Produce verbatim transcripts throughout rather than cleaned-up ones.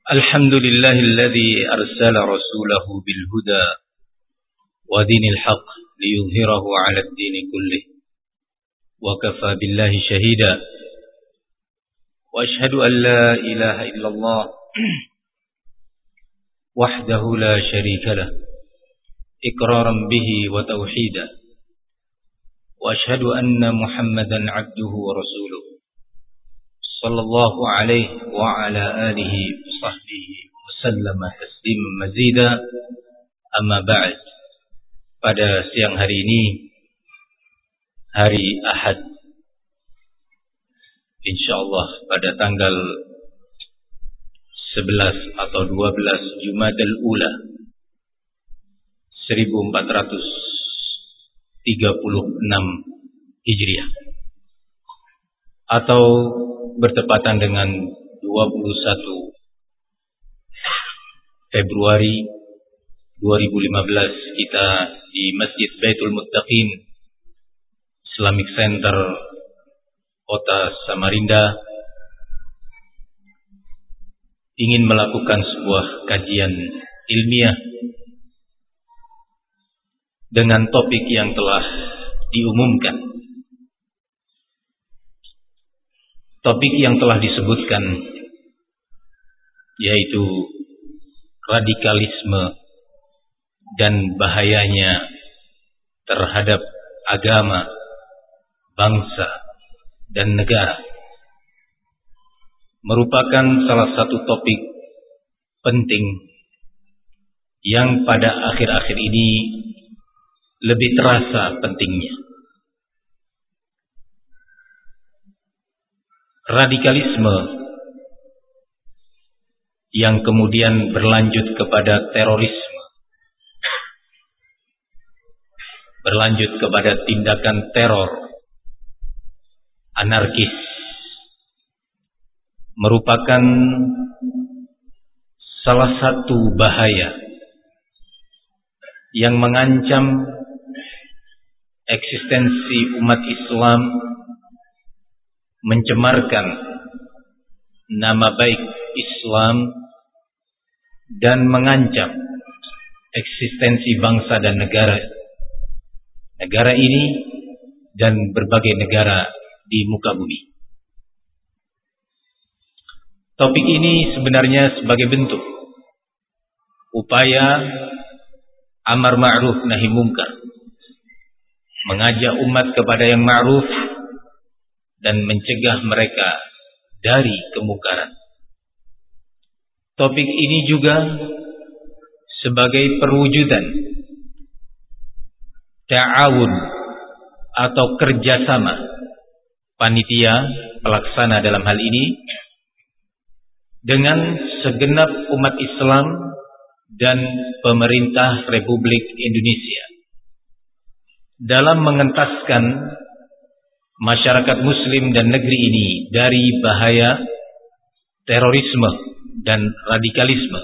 الحمد لله الذي أرسل رسوله بالهدى ودين الحق ليظهره على الدين كله وكفى بالله شهيدا وأشهد أن لا إله إلا الله وحده لا شريك له إقرارا به وتوحيدا وأشهد أن محمدا عبده ورسوله صلى الله عليه وعلى آله وصحبه وسلم تسليما مزيدا. Amma ba'd. Pada siang hari ini, hari Ahad, insyaallah pada tanggal sebelas atau dua belas Jumadal Ula seribu empat ratus tiga puluh enam Hijriah, atau bertepatan dengan dua puluh satu Februari dua ribu lima belas, kita di Masjid Baitul Muttaqin Islamic Center Kota Samarinda ingin melakukan sebuah kajian ilmiah dengan topik yang telah diumumkan, topik yang telah disebutkan, yaitu radikalisme dan bahayanya terhadap agama, bangsa, dan negara. Merupakan salah satu topik penting yang pada akhir-akhir ini lebih terasa pentingnya. Radikalisme yang kemudian berlanjut kepada terorisme, berlanjut kepada tindakan teror anarkis, merupakan salah satu bahaya yang mengancam eksistensi umat Islam, mencemarkan nama baik Islam, dan mengancam eksistensi bangsa dan negara negara ini dan berbagai negara di muka bumi. Topik ini sebenarnya sebagai bentuk upaya amar ma'ruf nahi munkar, mengajak umat kepada yang ma'ruf dan mencegah mereka dari kemungkaran. Topik ini juga sebagai perwujudan ta'awun atau kerjasama panitia pelaksana dalam hal ini dengan segenap umat Islam dan pemerintah Republik Indonesia dalam mengentaskan masyarakat muslim dan negeri ini dari bahaya terorisme dan radikalisme.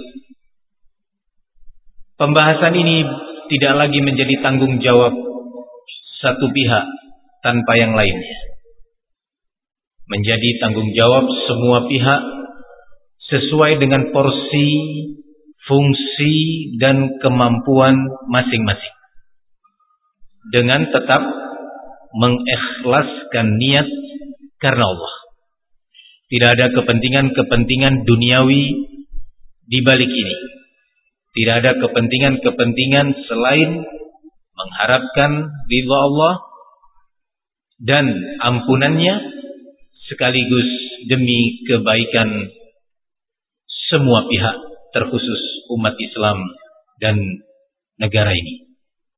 Pembahasan ini tidak lagi menjadi tanggung jawab satu pihak tanpa yang lainnya, menjadi tanggung jawab semua pihak sesuai dengan porsi, fungsi, dan kemampuan masing-masing, dengan tetap mengikhlaskan niat karena Allah. Tidak ada kepentingan-kepentingan duniawi di balik ini. Tidak ada kepentingan-kepentingan selain mengharapkan ridha Allah dan ampunannya, sekaligus demi kebaikan semua pihak, terkhusus umat Islam dan negara ini.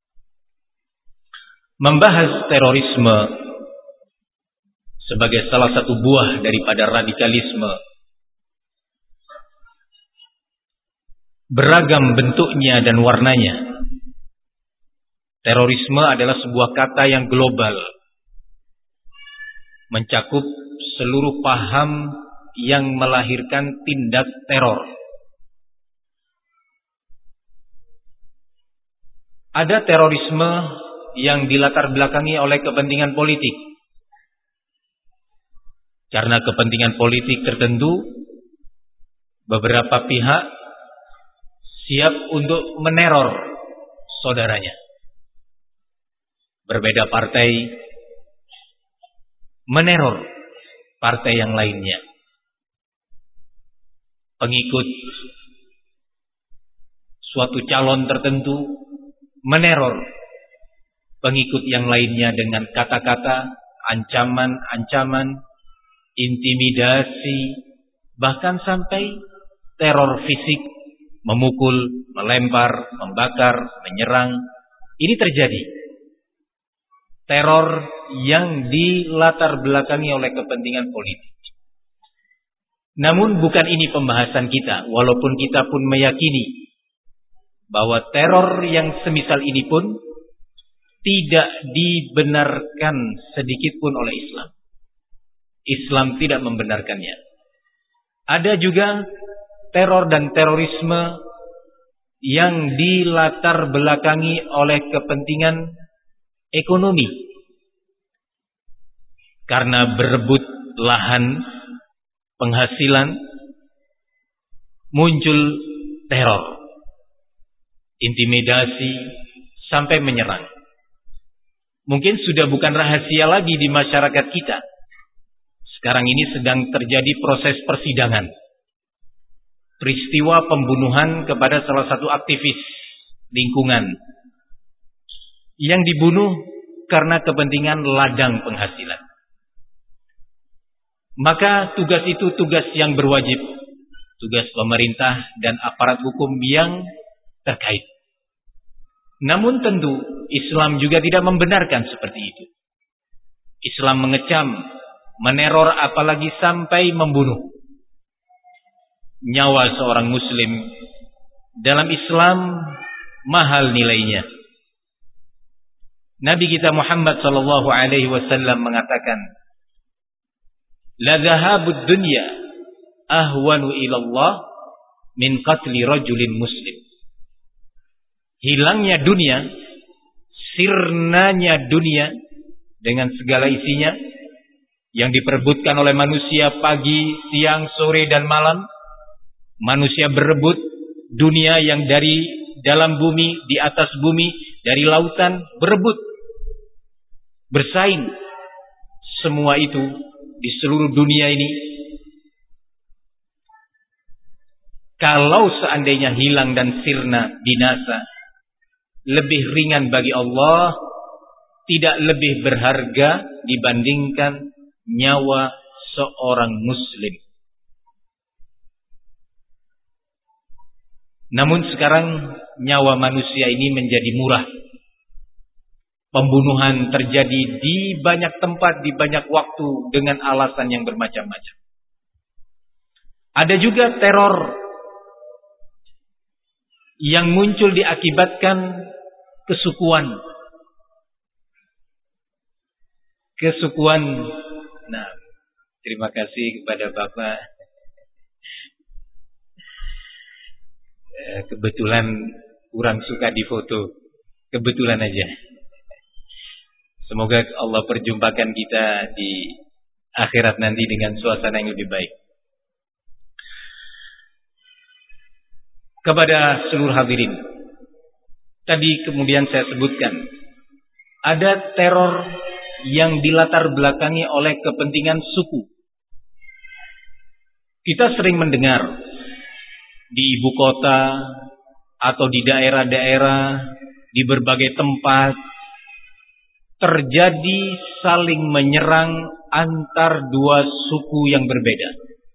Membahas terorisme sebagai salah satu buah daripada radikalisme, beragam bentuknya dan warnanya. Terorisme adalah sebuah kata yang global, mencakup seluruh paham yang melahirkan tindak teror. Ada terorisme yang dilatar belakangi oleh kepentingan politik. Karena kepentingan politik tertentu, beberapa pihak siap untuk meneror saudaranya. Berbeda partai meneror partai yang lainnya. Pengikut suatu calon tertentu meneror pengikut yang lainnya dengan kata-kata, ancaman-ancaman, intimidasi, bahkan sampai teror fisik, memukul, melempar, membakar, menyerang. Ini terjadi. Teror yang dilatar belakangi oleh kepentingan politik. Namun bukan ini pembahasan kita, walaupun kita pun meyakini bahwa teror yang semisal ini pun tidak dibenarkan sedikit pun oleh Islam. Islam tidak membenarkannya. Ada juga teror dan terorisme yang dilatar belakangi oleh kepentingan ekonomi. Karena berebut lahan penghasilan, muncul teror, intimidasi, sampai menyerang. Mungkin sudah bukan rahasia lagi di masyarakat kita. Sekarang ini sedang terjadi proses persidangan. Peristiwa pembunuhan kepada salah satu aktivis lingkungan yang dibunuh karena kepentingan ladang penghasilan. Maka tugas itu tugas yang berwajib, tugas pemerintah dan aparat hukum yang terkait. Namun tentu Islam juga tidak membenarkan seperti itu. Islam mengecam, meneror, apalagi sampai membunuh. Nyawa seorang muslim dalam Islam mahal nilainya. Nabi kita Muhammad sallallahu alaihi wasallam mengatakan, la dhahabud dunya ahwanu ilallah min qatli rajulin muslim. Hilangnya dunia, sirnanya dunia dengan segala isinya yang diperebutkan oleh manusia pagi, siang, sore dan malam. Manusia berebut dunia yang dari dalam bumi, di atas bumi, dari lautan, berebut, bersaing. Semua itu di seluruh dunia ini, kalau seandainya hilang dan sirna, binasa, lebih ringan bagi Allah, tidak lebih berharga dibandingkan nyawa seorang muslim. Namun sekarang nyawa manusia ini menjadi murah. Pembunuhan terjadi di banyak tempat, di banyak waktu dengan alasan yang bermacam-macam. Ada juga teror yang muncul diakibatkan kesukuan. Kesukuan. Nah, terima kasih kepada Bapak. Kebetulan kurang suka difoto. Kebetulan aja. Semoga Allah perjumpakan kita di akhirat nanti dengan suasana yang lebih baik. Kepada seluruh hadirin, tadi kemudian saya sebutkan, ada teror yang dilatar belakangi oleh kepentingan suku. Kita sering mendengar di ibu kota atau di daerah-daerah, di berbagai tempat, terjadi saling menyerang antar dua suku yang berbeda.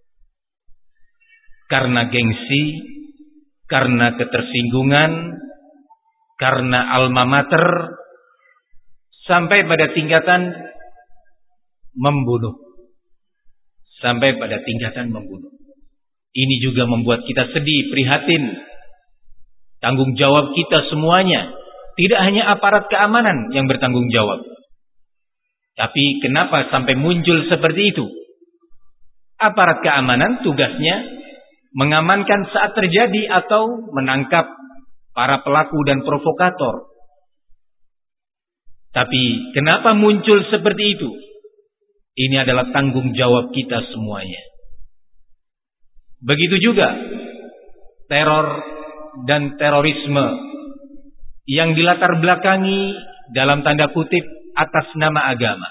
Karena gengsi, karena ketersinggungan, karena alma mater, sampai pada tingkatan membunuh. Sampai pada tingkatan membunuh. Ini juga membuat kita sedih, prihatin. Tanggung jawab kita semuanya. Tidak hanya aparat keamanan yang bertanggung jawab. Tapi kenapa sampai muncul seperti itu? Aparat keamanan tugasnya mengamankan saat terjadi atau menangkap para pelaku dan provokator. Tapi kenapa muncul seperti itu? Ini adalah tanggung jawab kita semuanya. Begitu juga teror dan terorisme yang dilatar belakangi dalam tanda kutip atas nama agama.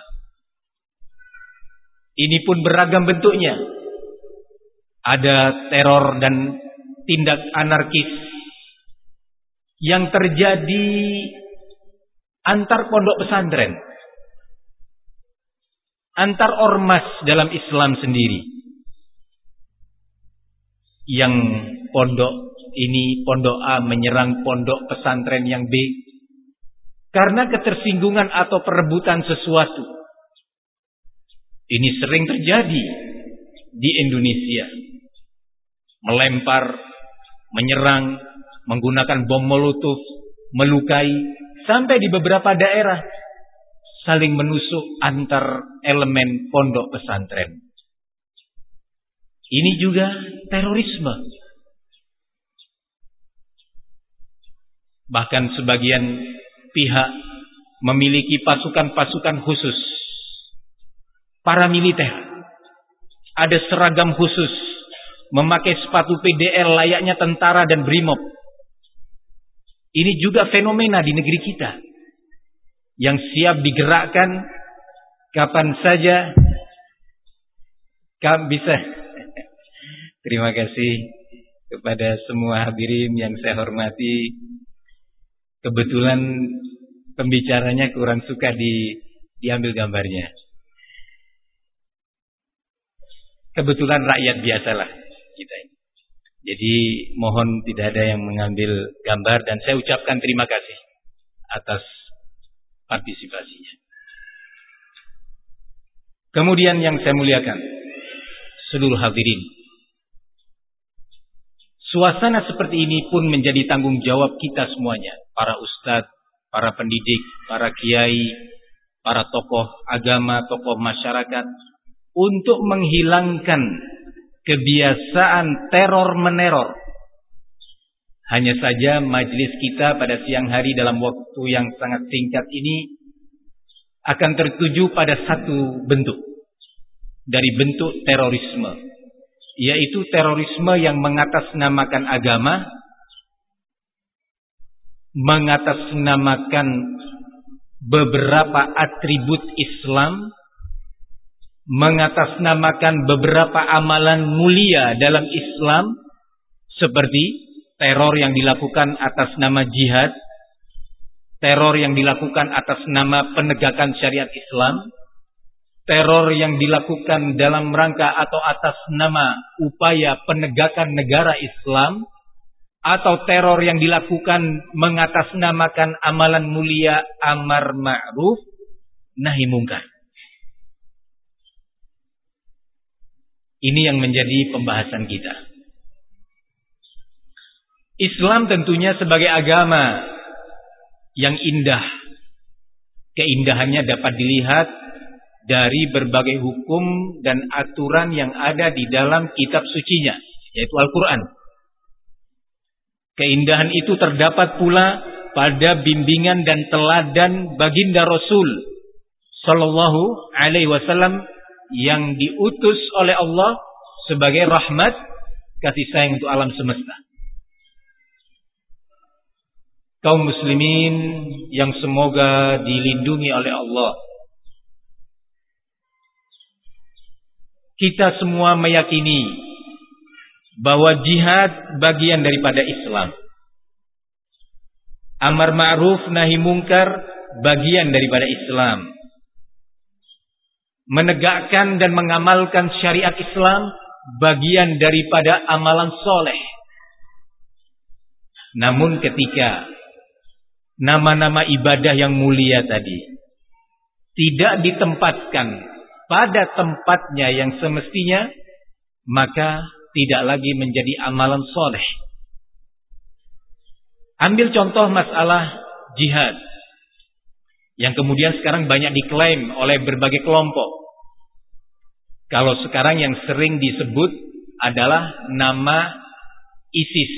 Ini pun beragam bentuknya. Ada teror dan tindak anarkis yang terjadi antar pondok pesantren, antar ormas dalam Islam sendiri. Yang pondok ini, pondok A menyerang pondok pesantren yang B karena ketersinggungan atau perebutan sesuatu. Ini sering terjadi di Indonesia. Melempar, menyerang, menggunakan bom molotov, melukai, sampai di beberapa daerah saling menusuk antar elemen pondok pesantren. Ini juga terorisme. Bahkan sebagian pihak memiliki pasukan-pasukan khusus, paramiliter, ada seragam khusus, memakai sepatu P D L layaknya tentara dan brimob. Ini juga fenomena di negeri kita yang siap digerakkan kapan saja kamu bisa. Terima kasih kepada semua hadirin yang saya hormati. Kebetulan pembicaranya kurang suka di, diambil gambarnya. Kebetulan rakyat biasalah kita ini. Jadi mohon tidak ada yang mengambil gambar dan saya ucapkan terima kasih atas partisipasinya. Kemudian yang saya muliakan, seluruh hadirin, suasana seperti ini pun menjadi tanggung jawab kita semuanya, para ustadz, para pendidik, para kiai, para tokoh agama, tokoh masyarakat, untuk menghilangkan kebiasaan teror-meneror. Hanya saja majelis kita pada siang hari dalam waktu yang sangat singkat ini akan tertuju pada satu bentuk dari bentuk terorisme, yaitu terorisme yang mengatasnamakan agama, mengatasnamakan beberapa atribut Islam, mengatasnamakan beberapa amalan mulia dalam Islam, seperti teror yang dilakukan atas nama jihad, teror yang dilakukan atas nama penegakan syariat Islam, teror yang dilakukan dalam rangka atau atas nama upaya penegakan negara Islam, atau teror yang dilakukan mengatasnamakan amalan mulia amar ma'ruf nahi mungkar. Ini yang menjadi pembahasan kita. Islam tentunya sebagai agama yang indah. Keindahannya dapat dilihat dari berbagai hukum dan aturan yang ada di dalam kitab sucinya, yaitu Al-Quran. Keindahan itu terdapat pula pada bimbingan dan teladan baginda Rasul Sallallahu Alaihi Wasallam yang diutus oleh Allah sebagai rahmat kasih sayang untuk alam semesta. Kaum muslimin yang semoga dilindungi oleh Allah, kita semua meyakini bahwa jihad bagian daripada Islam. Amar ma'ruf nahi mungkar bagian daripada Islam. Menegakkan dan mengamalkan syariat Islam bagian daripada amalan soleh. Namun ketika nama-nama ibadah yang mulia tadi tidak ditempatkan pada tempatnya yang semestinya, maka tidak lagi menjadi amalan soleh. Ambil contoh masalah jihad yang kemudian sekarang banyak diklaim oleh berbagai kelompok. Kalau sekarang yang sering disebut adalah nama ISIS,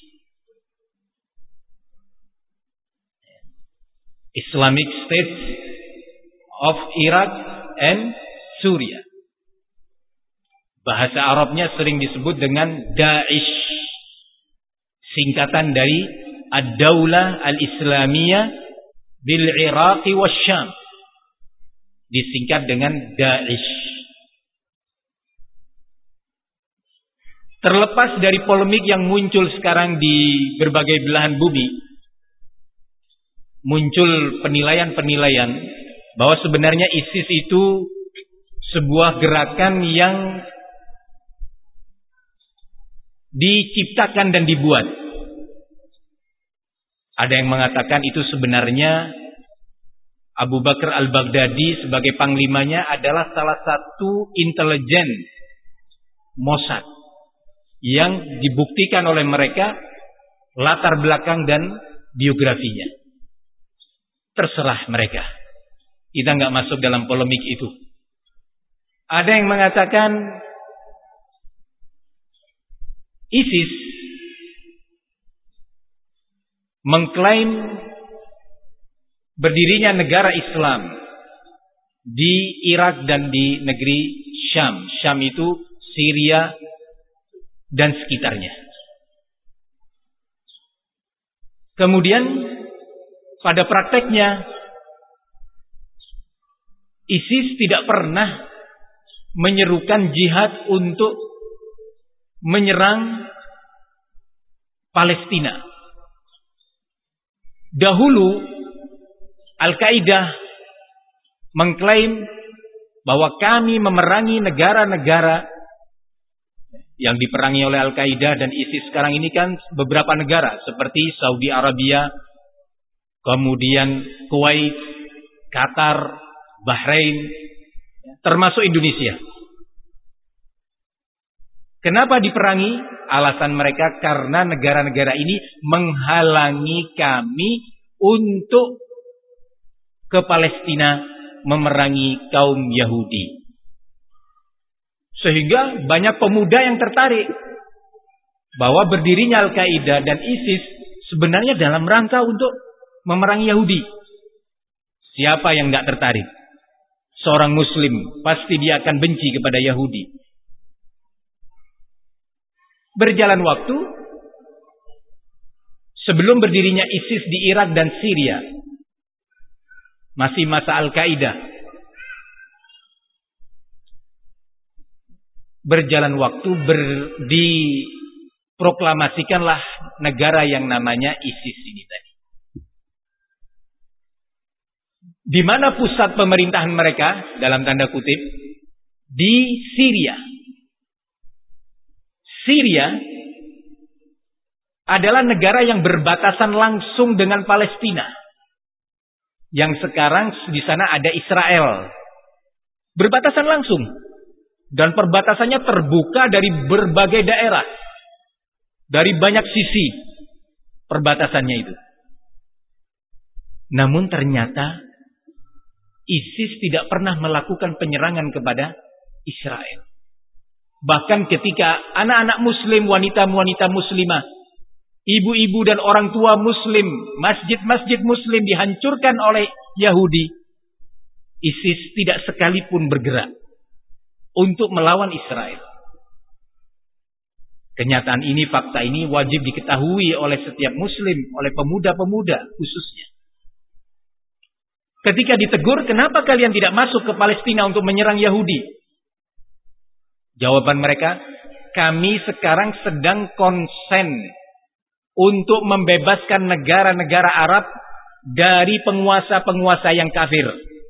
Islamic State of Iraq and Syria. Bahasa Arabnya sering disebut dengan Daesh, singkatan dari Ad-Daulah Al-Islamiyah bil Iraq wasyam, disingkat dengan Daesh. Terlepas dari polemik yang muncul sekarang di berbagai belahan bumi, muncul penilaian-penilaian bahwa sebenarnya ISIS itu sebuah gerakan yang diciptakan dan dibuat. Ada yang mengatakan itu sebenarnya Abu Bakar al-Baghdadi sebagai panglimanya adalah salah satu intelijen Mossad yang dibuktikan oleh mereka latar belakang dan biografinya. Terserah mereka. Kita nggak masuk dalam polemik itu. Ada yang mengatakan ISIS mengklaim berdirinya negara Islam di Irak dan di negeri Syam. Syam itu Syria dan sekitarnya. Kemudian pada prakteknya ISIS tidak pernah menyerukan jihad untuk menyerang Palestina. Dahulu Al-Qaeda mengklaim bahwa kami memerangi negara-negara yang diperangi oleh Al-Qaeda dan ISIS sekarang ini kan beberapa negara seperti Saudi Arabia, kemudian Kuwait, Qatar, Bahrain, termasuk Indonesia. Kenapa diperangi? Alasan mereka karena negara-negara ini menghalangi kami untuk ke Palestina memerangi kaum Yahudi. Sehingga banyak pemuda yang tertarik bahwa berdirinya Al-Qaeda dan ISIS sebenarnya dalam rangka untuk memerangi Yahudi. Siapa yang tidak tertarik? Seorang Muslim pasti dia akan benci kepada Yahudi. Berjalan waktu, sebelum berdirinya ISIS di Irak dan Syria, masih masa Al-Qaeda. Berjalan waktu ber, diproklamasikanlah negara yang namanya ISIS ini tadi. Di mana pusat pemerintahan mereka dalam tanda kutip? Di Syria. Syria adalah negara yang berbatasan langsung dengan Palestina. Yang sekarang di sana ada Israel. Berbatasan langsung. Dan perbatasannya terbuka dari berbagai daerah. Dari banyak sisi perbatasannya itu. Namun ternyata ISIS tidak pernah melakukan penyerangan kepada Israel. Bahkan ketika anak-anak muslim, wanita-wanita muslimah, ibu-ibu dan orang tua muslim, masjid-masjid muslim dihancurkan oleh Yahudi, ISIS tidak sekalipun bergerak untuk melawan Israel. Kenyataan ini, fakta ini wajib diketahui oleh setiap muslim, oleh pemuda-pemuda khususnya. Ketika ditegur, kenapa kalian tidak masuk ke Palestina untuk menyerang Yahudi? Jawaban mereka, kami sekarang sedang konsen untuk membebaskan negara-negara Arab dari penguasa-penguasa yang kafir.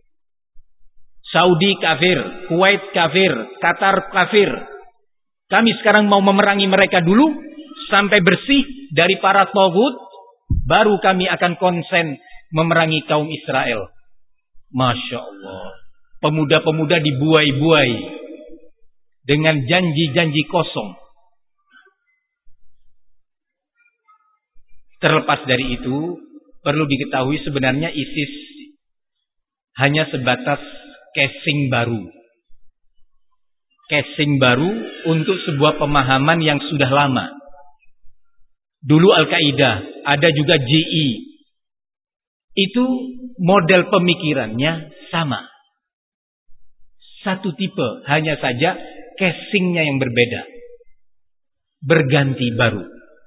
Saudi kafir, Kuwait kafir, Qatar kafir. Kami sekarang mau memerangi mereka dulu sampai bersih dari para taghut, baru kami akan konsen memerangi kaum Israel. Masya Allah. Pemuda-pemuda dibuai-buai dengan janji-janji kosong. Terlepas dari itu, perlu diketahui sebenarnya ISIS hanya sebatas casing baru. Casing baru untuk sebuah pemahaman yang sudah lama. Dulu Al-Qaeda, ada juga J I. Itu model pemikirannya sama. Satu tipe, hanya saja casingnya yang berbeda, berganti baru.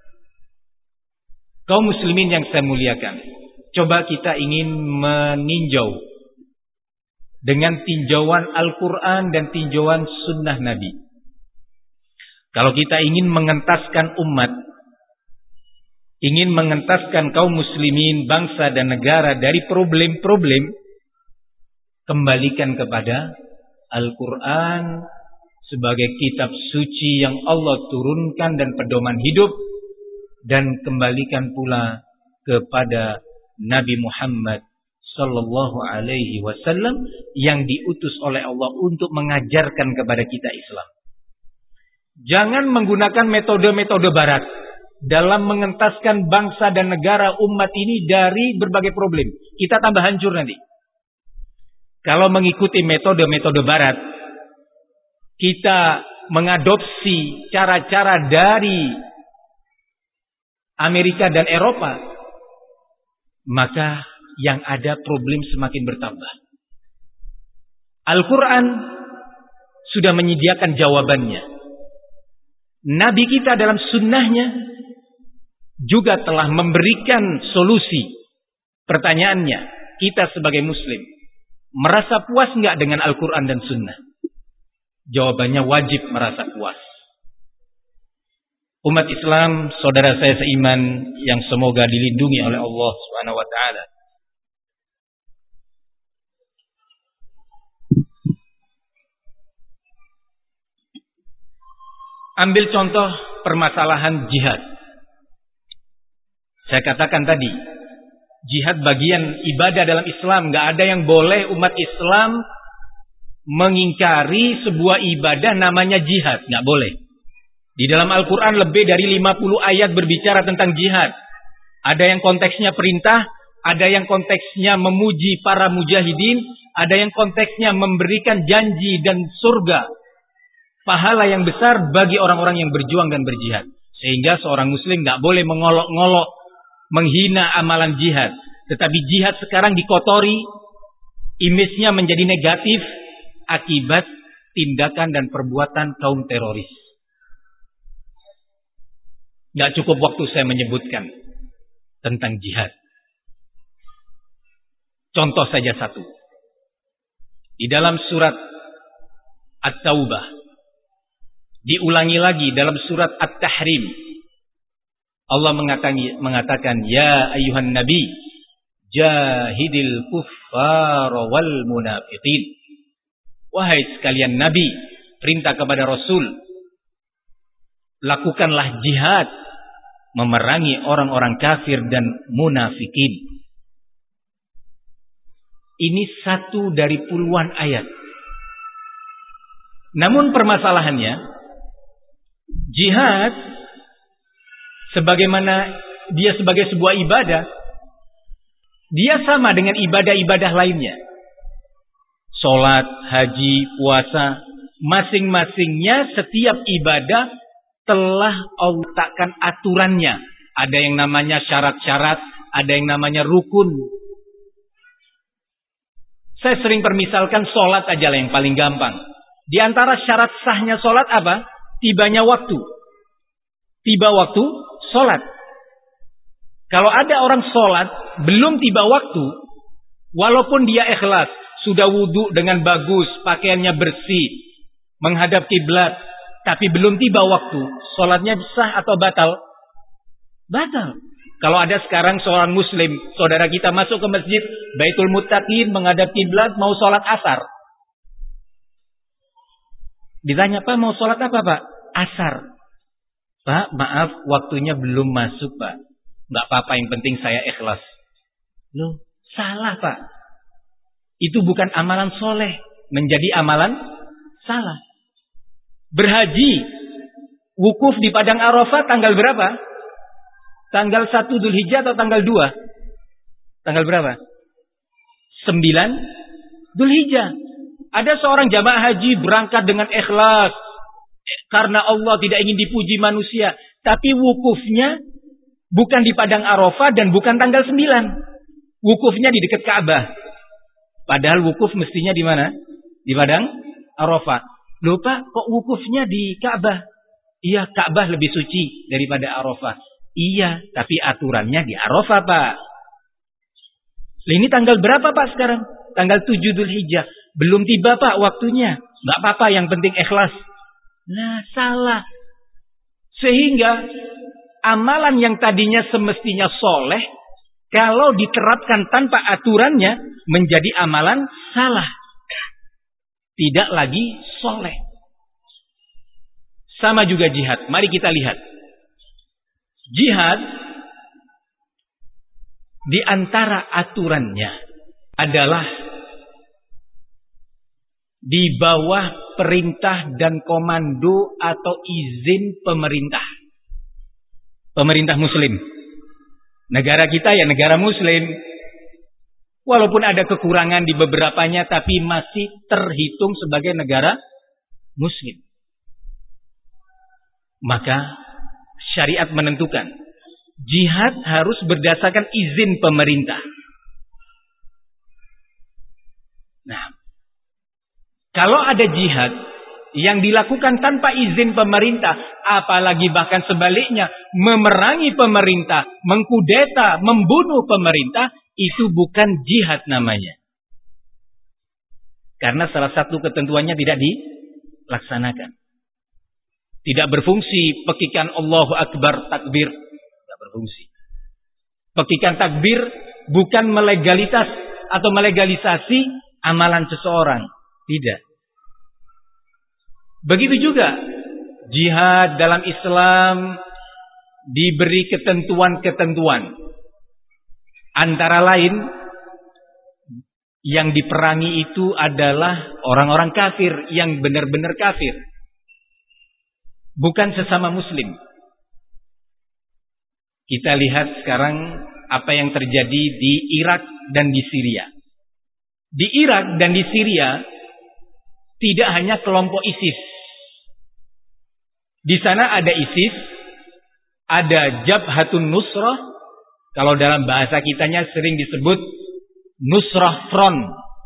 Kaum muslimin yang saya muliakan, coba kita ingin meninjau dengan tinjauan Al-Quran dan tinjauan sunnah Nabi. Kalau kita ingin mengentaskan umat, ingin mengentaskan kaum muslimin, bangsa dan negara dari problem-problem, kembalikan kepada Al-Quran sebagai kitab suci yang Allah turunkan dan pedoman hidup, dan kembalikan pula kepada Nabi Muhammad sallallahu alaihi wasallam yang diutus oleh Allah untuk mengajarkan kepada kita Islam. Jangan menggunakan metode-metode barat dalam mengentaskan bangsa dan negara umat ini dari berbagai problem. Kita tambah hancur nanti. Kalau mengikuti metode-metode barat, kita mengadopsi cara-cara dari Amerika dan Eropa, maka yang ada problem semakin bertambah. Al-Quran sudah menyediakan jawabannya. Nabi kita dalam sunnahnya juga telah memberikan solusi. Pertanyaannya, kita sebagai muslim merasa puas enggak dengan Al-Quran dan sunnah? Jawabannya wajib merasa puas. Umat Islam, saudara saya seiman yang semoga dilindungi oleh Allah Subhanahu wa taala. Ambil contoh permasalahan jihad. Saya katakan tadi, jihad bagian ibadah dalam Islam. Gak ada yang boleh umat Islam mengingkari sebuah ibadah namanya jihad. Gak boleh. Di dalam Al-Quran lebih dari lima puluh ayat berbicara tentang jihad. Ada yang konteksnya perintah, ada yang konteksnya memuji para mujahidin, ada yang konteksnya memberikan janji dan surga, pahala yang besar bagi orang-orang yang berjuang dan berjihad. Sehingga seorang muslim gak boleh mengolok-ngolok, menghina amalan jihad. Tetapi jihad sekarang dikotori, image-nya menjadi negatif akibat tindakan dan perbuatan kaum teroris. Gak cukup waktu saya menyebutkan tentang jihad. Contoh saja satu. Di dalam surat At-Taubah, diulangi lagi dalam surat At-Tahrim, Allah mengatakan, mengatakan ya ayuhan nabi jahidil kuffar wal munafiqin. Wahai sekalian nabi, perintah kepada rasul, lakukanlah jihad memerangi orang-orang kafir dan munafikin. Ini satu dari puluhan ayat. Namun permasalahannya, jihad sebagaimana dia sebagai sebuah ibadah, dia sama dengan ibadah-ibadah lainnya. Salat, haji, puasa, masing-masingnya setiap ibadah telah Allah letakkan aturannya. Ada yang namanya syarat-syarat, ada yang namanya rukun. Saya sering permisalkan salat aja lah yang paling gampang. Di antara syarat sahnya salat apa? Tibanya waktu. Tiba waktu salat. Kalau ada orang salat belum tiba waktu, walaupun dia ikhlas, sudah wudu dengan bagus, pakaiannya bersih, menghadap kiblat, tapi belum tiba waktu, salatnya sah atau batal? Batal. Kalau ada sekarang seorang muslim, saudara kita masuk ke masjid Baitul Muttaqin, menghadap kiblat, mau salat asar. Ditanya, Pak, mau salat apa, Pak? Asar. Pak, maaf, waktunya belum masuk, Pak. Enggak apa-apa, yang penting saya ikhlas. Loh, salah, Pak. Itu bukan amalan soleh, menjadi amalan salah. Berhaji, wukuf di Padang Arafah tanggal berapa? Tanggal satu Dzulhijjah atau tanggal dua? Tanggal berapa? sembilan Dzulhijjah. Ada seorang jamaah haji berangkat dengan ikhlas karena Allah tidak ingin dipuji manusia, tapi wukufnya bukan di Padang Arafah dan bukan tanggal sembilan. Wukufnya di dekat Ka'bah. Padahal wukuf mestinya di mana? Di Padang Arafah. Loh Pak, kok wukufnya di Ka'bah? Iya, Ka'bah lebih suci daripada Arafah. Iya, tapi aturannya di Arafah Pak. Ini tanggal berapa Pak sekarang? Tanggal tujuh Dzulhijjah. Belum tiba Pak waktunya. Nggak apa-apa, yang penting ikhlas. Nah, salah. Sehingga amalan yang tadinya semestinya soleh, kalau diterapkan tanpa aturannya, menjadi amalan salah. Tidak lagi soleh. Sama juga jihad. Mari kita lihat. Jihad, di antara aturannya adalah di bawah perintah dan komando atau izin pemerintah. Pemerintah muslim. Negara kita ya negara muslim. Walaupun ada kekurangan di beberapanya, tapi masih terhitung sebagai negara muslim. Maka syariat menentukan jihad harus berdasarkan izin pemerintah. Nah, kalau ada jihad yang dilakukan tanpa izin pemerintah, apalagi bahkan sebaliknya, memerangi pemerintah, mengkudeta, membunuh pemerintah, itu bukan jihad namanya. Karena salah satu ketentuannya tidak dilaksanakan. Tidak berfungsi pekikan Allahu Akbar takbir. Tidak berfungsi. Pekikan takbir bukan melegalitas atau melegalisasi amalan seseorang. Tidak. Begitu juga jihad dalam Islam diberi ketentuan-ketentuan. Antara lain yang diperangi itu adalah orang-orang kafir yang benar-benar kafir. Bukan sesama muslim. Kita lihat sekarang apa yang terjadi di Irak dan di Syria. Di Irak dan di Syria tidak hanya kelompok ISIS. Di sana ada ISIS, ada Jabhatun Nusrah. Kalau dalam bahasa kitanya sering disebut Nusrah Front.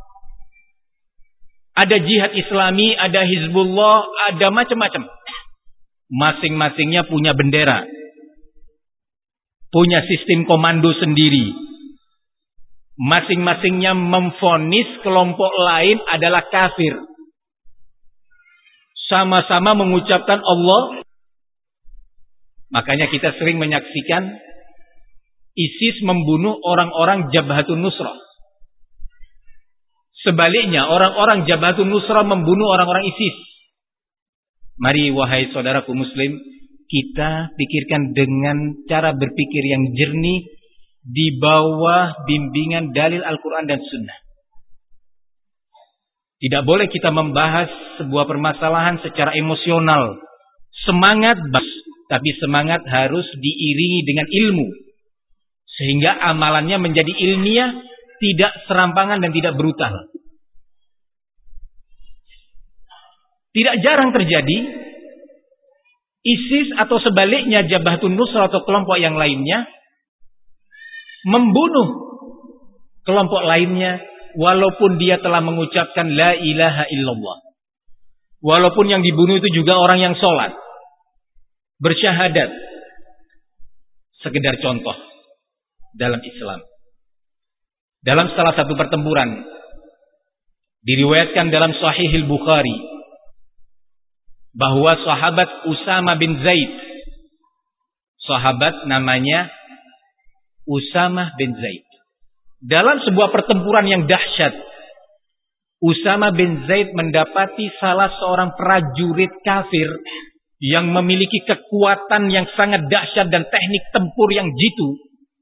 Ada jihad Islami, ada Hizbullah, ada macam-macam. Masing-masingnya punya bendera. Punya sistem komando sendiri. Masing-masingnya memvonis kelompok lain adalah kafir. Sama-sama mengucapkan Allah. Makanya kita sering menyaksikan ISIS membunuh orang-orang Jabhatun Nusrah. Sebaliknya, orang-orang Jabhatun Nusrah membunuh orang-orang ISIS. Mari wahai saudaraku muslim, kita pikirkan dengan cara berpikir yang jernih di bawah bimbingan dalil Al-Quran dan Sunnah. Tidak boleh kita membahas sebuah permasalahan secara emosional. Semangat, tapi semangat harus diiringi dengan ilmu. Sehingga amalannya menjadi ilmiah, tidak serampangan dan tidak brutal. Tidak jarang terjadi ISIS atau sebaliknya Jabhatun Nusrah atau kelompok yang lainnya membunuh kelompok lainnya walaupun dia telah mengucapkan la ilaha illallah. Walaupun yang dibunuh itu juga orang yang sholat, bersyahadat. Sekedar contoh dalam Islam. Dalam salah satu pertempuran diriwayatkan dalam Sahihil Bukhari bahwa sahabat Usama bin Zaid, sahabat namanya Usama bin Zaid, dalam sebuah pertempuran yang dahsyat, Usama bin Zaid mendapati salah seorang prajurit kafir yang memiliki kekuatan yang sangat dahsyat dan teknik tempur yang jitu,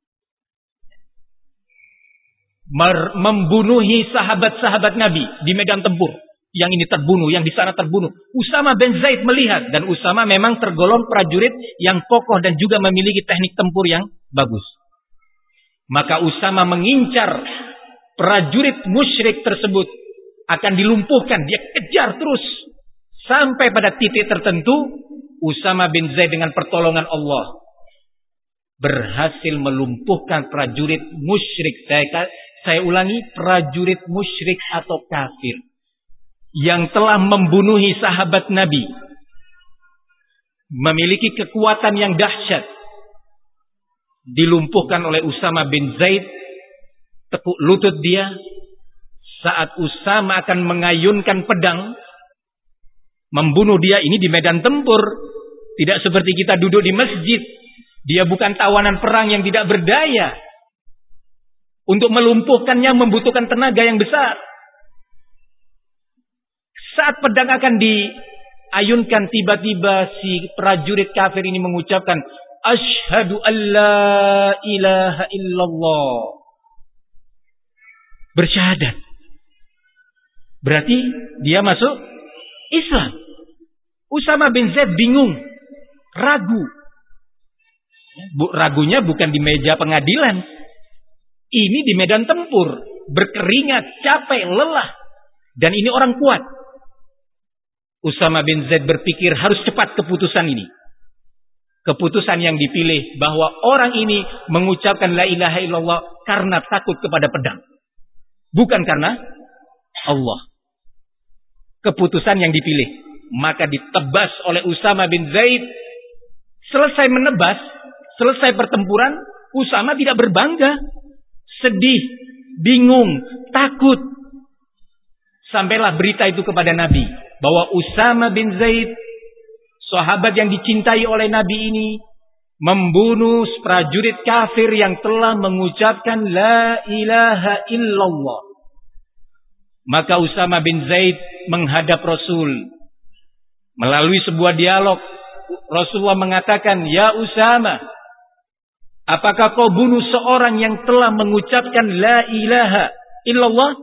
membunuhi sahabat-sahabat Nabi di medan tempur. Yang ini terbunuh, yang di sana terbunuh. Usama bin Zaid melihat, dan Usama memang tergolong prajurit yang kokoh dan juga memiliki teknik tempur yang bagus. Maka Usama mengincar prajurit musyrik tersebut, akan dilumpuhkan. Dia kejar terus sampai pada titik tertentu. Usama bin Zaid dengan pertolongan Allah berhasil melumpuhkan prajurit musyrik. Saya, saya ulangi, prajurit musyrik atau kafir yang telah membunuhi sahabat Nabi, memiliki kekuatan yang dahsyat, dilumpuhkan oleh Usama bin Zaid, tepuk lutut dia. Saat Usama akan mengayunkan pedang membunuh dia, ini di medan tempur, tidak seperti kita duduk di masjid. Dia bukan tawanan perang yang tidak berdaya. Untuk melumpuhkannya membutuhkan tenaga yang besar. Saat pedang akan diayunkan, tiba-tiba si prajurit kafir ini mengucapkan, Asyhadu an la ilaha illallah. Bersyahadat. Berarti dia masuk Islam. Usama bin Zaid bingung, ragu. Ragunya bukan di meja pengadilan. Ini di medan tempur, berkeringat, capek, lelah. Dan ini orang kuat. Usama bin Zaid berpikir harus cepat keputusan ini. Keputusan yang dipilih bahwa orang ini mengucapkan la ilaha illallah karena takut kepada pedang. Bukan karena Allah. Keputusan yang dipilih. Maka ditebas oleh Usama bin Zaid. Selesai menebas, selesai pertempuran, Usama tidak berbangga. Sedih, bingung, takut. Sampailah berita itu kepada Nabi. Bahwa Usama bin Zaid, sahabat yang dicintai oleh Nabi ini, membunuh prajurit kafir yang telah mengucapkan la ilaha illallah. Maka Usama bin Zaid menghadap Rasul. Melalui sebuah dialog, Rasulullah mengatakan, Ya Usama, apakah kau bunuh seorang yang telah mengucapkan la ilaha illallah?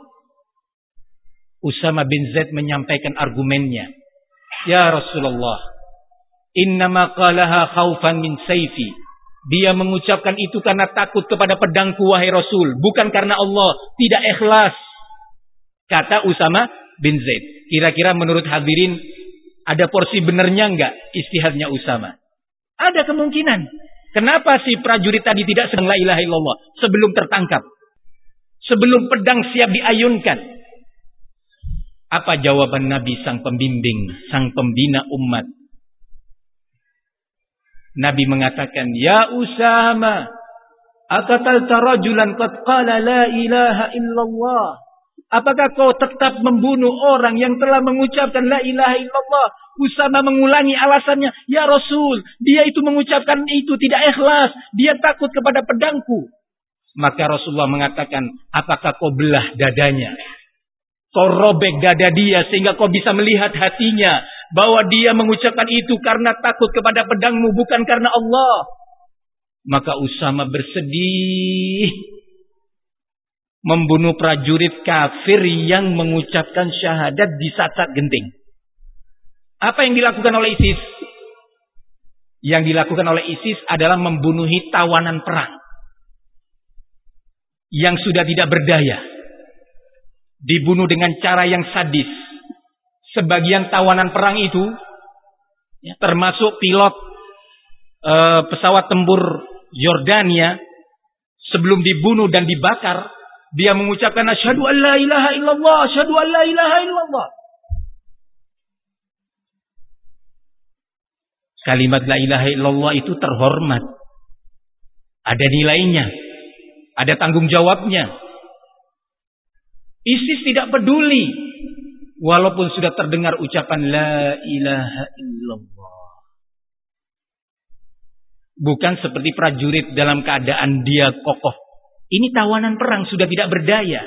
Usama bin Zaid menyampaikan argumennya. Ya Rasulullah, innama qalaha khaufan min sayfi. Dia mengucapkan itu karena takut kepada pedangku, wahai Rasul. Bukan karena Allah, tidak ikhlas. Kata Usama bin Zaid. Kira-kira menurut hadirin, ada porsi benarnya enggak istihadnya Usama? Ada kemungkinan. Kenapa si prajurit tadi tidak sedang la ilaha illallah sebelum tertangkap? Sebelum pedang siap diayunkan. Apa jawaban Nabi sang pembimbing, sang pembina umat? Nabi mengatakan, Ya Usama, aqatalta rajulan qad qala la ilaha illallah. Apakah kau tetap membunuh orang yang telah mengucapkan la ilaha illallah? Usama mengulangi alasannya, Ya Rasul, dia itu mengucapkan itu tidak ikhlas, dia takut kepada pedangku. Maka Rasulullah mengatakan, apakah kau belah dadanya? Kau robek dada dia sehingga kau bisa melihat hatinya bahwa dia mengucapkan itu karena takut kepada pedangmu, bukan karena Allah. Maka Usama bersedih membunuh prajurit kafir yang mengucapkan syahadat di saat-saat genting. Apa yang dilakukan oleh ISIS? Yang dilakukan oleh ISIS adalah membunuhi tawanan perang yang sudah tidak berdaya. Dibunuh dengan cara yang sadis. Sebagian tawanan perang itu, ya, termasuk pilot e, pesawat tempur Yordania, sebelum dibunuh dan dibakar, dia mengucapkan asyhadu an la ilaha illallah, asyhadu an la ilaha illallah. Kalimat la ilaha illallah itu terhormat. Ada nilainya. Ada tanggung jawabnya. ISIS tidak peduli. Walaupun sudah terdengar ucapan la ilaha illallah. Bukan seperti prajurit dalam keadaan dia kokoh. Ini tawanan perang sudah tidak berdaya.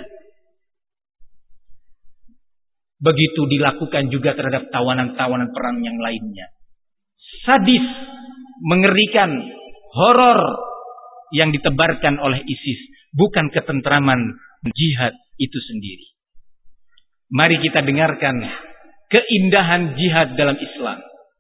Begitu dilakukan juga terhadap tawanan-tawanan perang yang lainnya. Sadis, mengerikan, horor yang ditebarkan oleh ISIS. Bukan ketentraman jihad itu sendiri. Mari kita dengarkan keindahan jihad dalam Islam.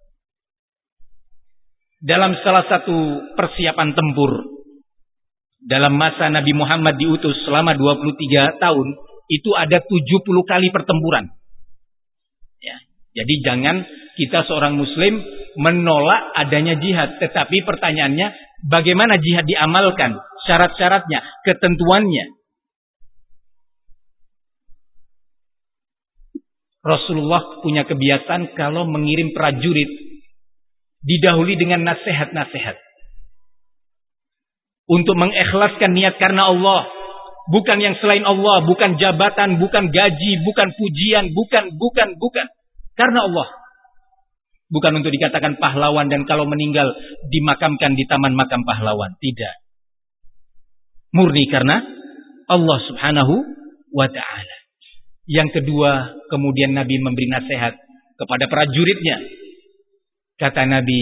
Dalam salah satu persiapan tempur, dalam masa Nabi Muhammad diutus selama dua puluh tiga tahun, itu ada tujuh puluh kali pertempuran. Ya, jadi jangan kita seorang muslim menolak adanya jihad. Tetapi pertanyaannya, bagaimana jihad diamalkan? Syarat-syaratnya, ketentuannya. Rasulullah punya kebiasaan kalau mengirim prajurit didahului dengan nasihat-nasihat untuk mengikhlaskan niat karena Allah, bukan yang selain Allah, bukan jabatan, bukan gaji, bukan pujian, bukan, bukan, bukan. Karena Allah. Bukan untuk dikatakan pahlawan dan kalau meninggal dimakamkan di taman makam pahlawan. Tidak. Murni karena Allah subhanahu wa ta'ala. Yang kedua, kemudian Nabi memberi nasihat kepada prajuritnya. Kata Nabi,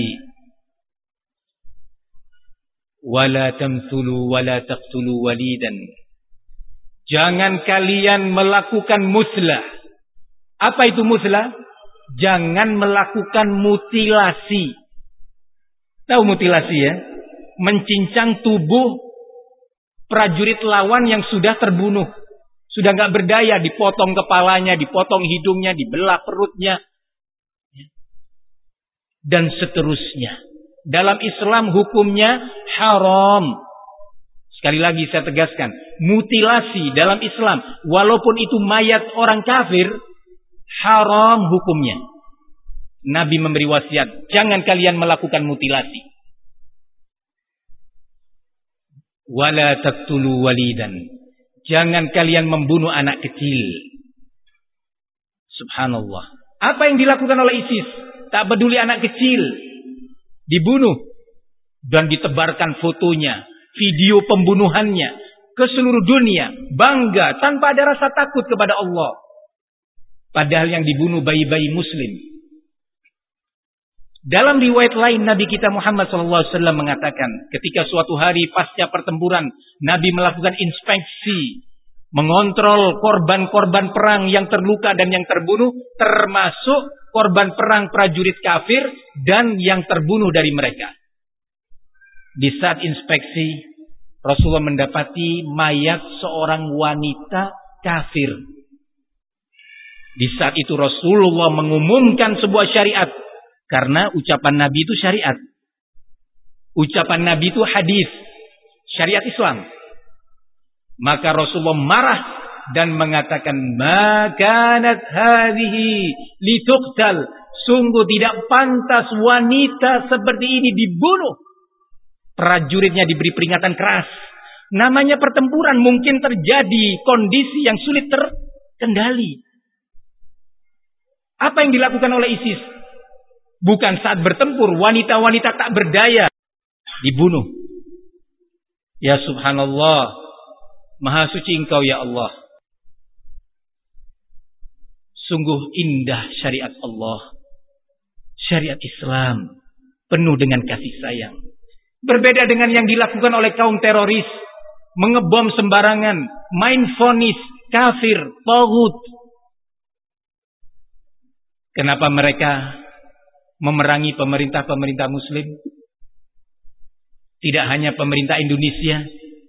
wala tamthulu wala taqtulu walidan. Jangan kalian melakukan muslah. Apa itu muslah? Jangan melakukan mutilasi. Tahu mutilasi ya? Mencincang tubuh prajurit lawan yang sudah terbunuh. Sudah nggak berdaya, dipotong kepalanya, dipotong hidungnya, dibelah perutnya. Dan seterusnya. Dalam Islam hukumnya haram. Sekali lagi saya tegaskan, mutilasi dalam Islam, walaupun itu mayat orang kafir, haram hukumnya. Nabi memberi wasiat, jangan kalian melakukan mutilasi. Wala taqtulu walidan. Jangan kalian membunuh anak kecil. Subhanallah. Apa yang dilakukan oleh ISIS? Tak peduli anak kecil. Dibunuh. Dan ditebarkan fotonya. Video pembunuhannya. Ke seluruh dunia. Bangga. Tanpa ada rasa takut kepada Allah. Padahal yang dibunuh bayi-bayi muslim. Dalam riwayat lain Nabi kita Muhammad shallallahu alaihi wasallam mengatakan, ketika suatu hari pasca pertempuran Nabi melakukan inspeksi, mengontrol korban-korban perang yang terluka dan yang terbunuh, termasuk korban perang prajurit kafir dan yang terbunuh dari mereka. Di saat inspeksi, Rasulullah mendapati mayat seorang wanita kafir. Di saat itu Rasulullah mengumumkan sebuah syariat. Karena ucapan Nabi itu syariat. Ucapan Nabi itu hadis. Syariat Islam. Maka Rasulullah marah dan mengatakan, ma kanat hadhihi lituqtal. Sungguh tidak pantas wanita seperti ini dibunuh. Prajuritnya diberi peringatan keras. Namanya pertempuran, mungkin terjadi kondisi yang sulit terkendali. Apa yang dilakukan oleh ISIS? Bukan saat bertempur, wanita-wanita tak berdaya dibunuh. Ya subhanallah, maha suci engkau ya Allah. Sungguh indah syariat Allah. Syariat Islam penuh dengan kasih sayang. Berbeda dengan yang dilakukan oleh kaum teroris. Mengebom sembarangan, main vonis, kafir, taghut. Kenapa mereka memerangi pemerintah-pemerintah muslim? Tidak hanya pemerintah Indonesia,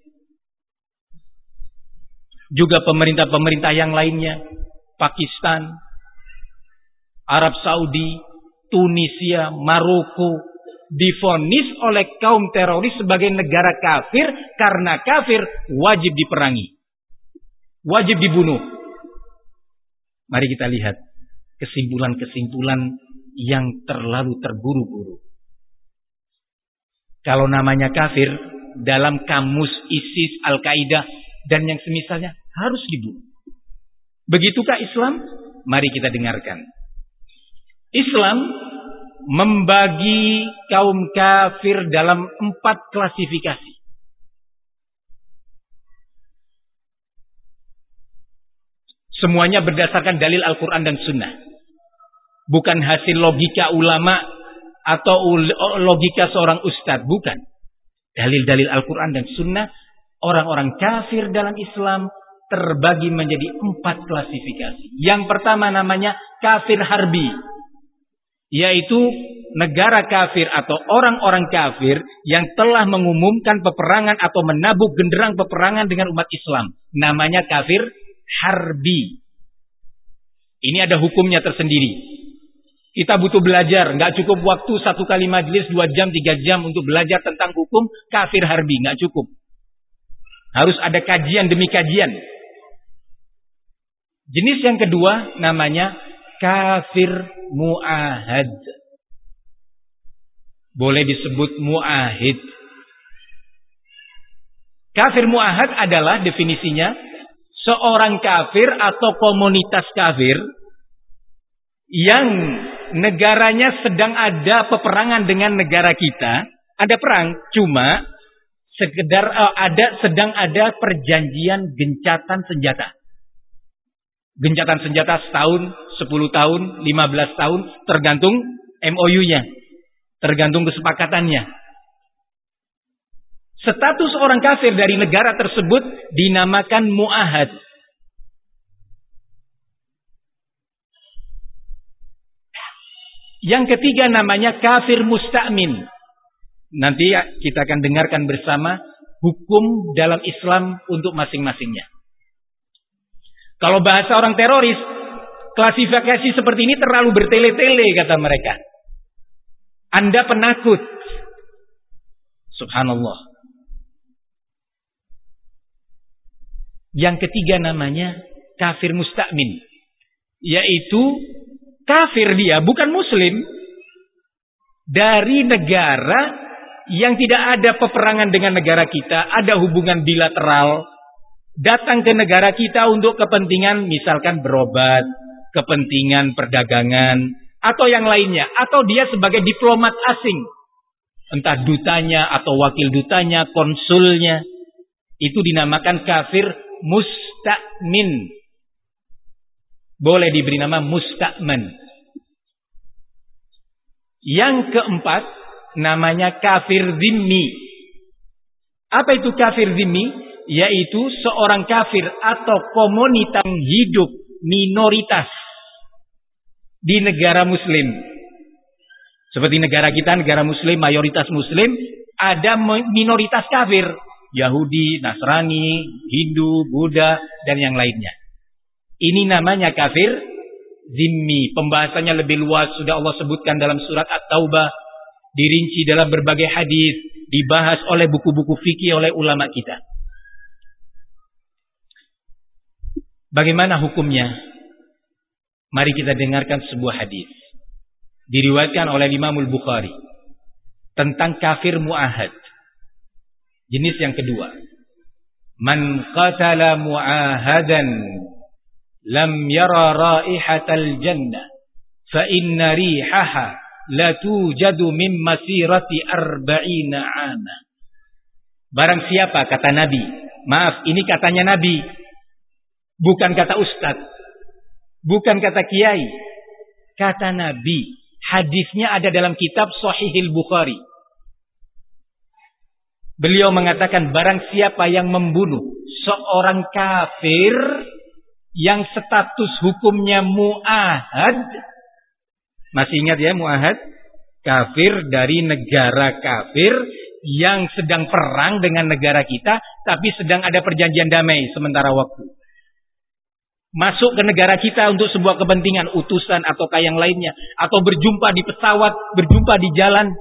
juga pemerintah-pemerintah yang lainnya. Pakistan, Arab Saudi, Tunisia, Maroko divonis oleh kaum teroris sebagai negara kafir. Karena kafir wajib diperangi, wajib dibunuh. Mari kita lihat kesimpulan-kesimpulan yang terlalu terburu-buru. Kalau namanya kafir dalam kamus ISIS, Al-Qaeda dan yang semisalnya harus dibunuh. Begitukah Islam? Mari kita dengarkan. Islam membagi kaum kafir dalam empat klasifikasi. Semuanya berdasarkan dalil Al-Quran dan Sunnah. Bukan hasil logika ulama atau logika seorang ustadz. Bukan. Dalil-dalil Al-Quran dan Sunnah. Orang-orang kafir dalam Islam terbagi menjadi empat klasifikasi. Yang pertama namanya kafir harbi. Yaitu negara kafir atau orang-orang kafir yang telah mengumumkan peperangan atau menabuk genderang peperangan dengan umat Islam. Namanya kafir harbi. Ini ada hukumnya tersendiri. Kita butuh belajar, nggak cukup waktu satu kali majelis dua jam tiga jam untuk belajar tentang hukum kafir harbi, nggak cukup. Harus ada kajian demi kajian. Jenis yang kedua namanya kafir mu'ahad. Boleh disebut mu'ahid. Kafir mu'ahad adalah definisinya seorang kafir atau komunitas kafir yang negaranya sedang ada peperangan dengan negara kita. Ada perang, cuma sekedar uh, ada sedang ada perjanjian gencatan senjata. Gencatan senjata setahun, sepuluh tahun, lima belas tahun, tergantung M O U-nya, tergantung kesepakatannya. Status orang kafir dari negara tersebut dinamakan mu'ahad. Yang ketiga namanya kafir musta'min. Nanti kita akan dengarkan bersama hukum dalam Islam untuk masing-masingnya. Kalau bahasa orang teroris, klasifikasi seperti ini terlalu bertele-tele kata mereka. Anda penakut. Subhanallah. Yang ketiga namanya kafir musta'min. Yaitu kafir dia, bukan muslim. Dari negara yang tidak ada peperangan dengan negara kita, ada hubungan bilateral. Datang ke negara kita untuk kepentingan misalkan berobat, kepentingan perdagangan, atau yang lainnya. Atau dia sebagai diplomat asing. Entah dutanya atau wakil dutanya, konsulnya. Itu dinamakan kafir musta'min. Boleh diberi nama musta'man. Yang keempat, namanya kafir zimmi. Apa itu kafir zimmi? Yaitu seorang kafir atau komunitas hidup minoritas di negara muslim. Seperti negara kita, negara muslim, mayoritas muslim, ada minoritas kafir. Yahudi, Nasrani, Hindu, Buddha, dan yang lainnya. Ini namanya kafir zimmi. Pembahasannya lebih luas, sudah Allah sebutkan dalam surat At-Taubah. Dirinci dalam berbagai hadis, dibahas oleh buku-buku fikih oleh ulama kita. Bagaimana hukumnya? Mari kita dengarkan sebuah hadis. Diriwayatkan oleh Imam Al-Bukhari. Tentang kafir mu'ahad. Jenis yang kedua. Man qatala mu'ahadan lam yara raihatal jannah. Fa inna rihaha la tujadu min masirati arba'ina ana. Barang siapa, kata Nabi. Maaf, ini katanya Nabi. Bukan kata ustaz, bukan kata kiai, kata Nabi. Hadisnya ada dalam kitab Sahihil Bukhari. Beliau mengatakan barang siapa yang membunuh seorang kafir yang status hukumnya mu'ahad. Masih ingat ya mu'ahad? Kafir dari negara kafir yang sedang perang dengan negara kita, tapi sedang ada perjanjian damai sementara waktu. Masuk ke negara kita untuk sebuah kepentingan, utusan ataukah yang lainnya, atau berjumpa di pesawat, berjumpa di jalan.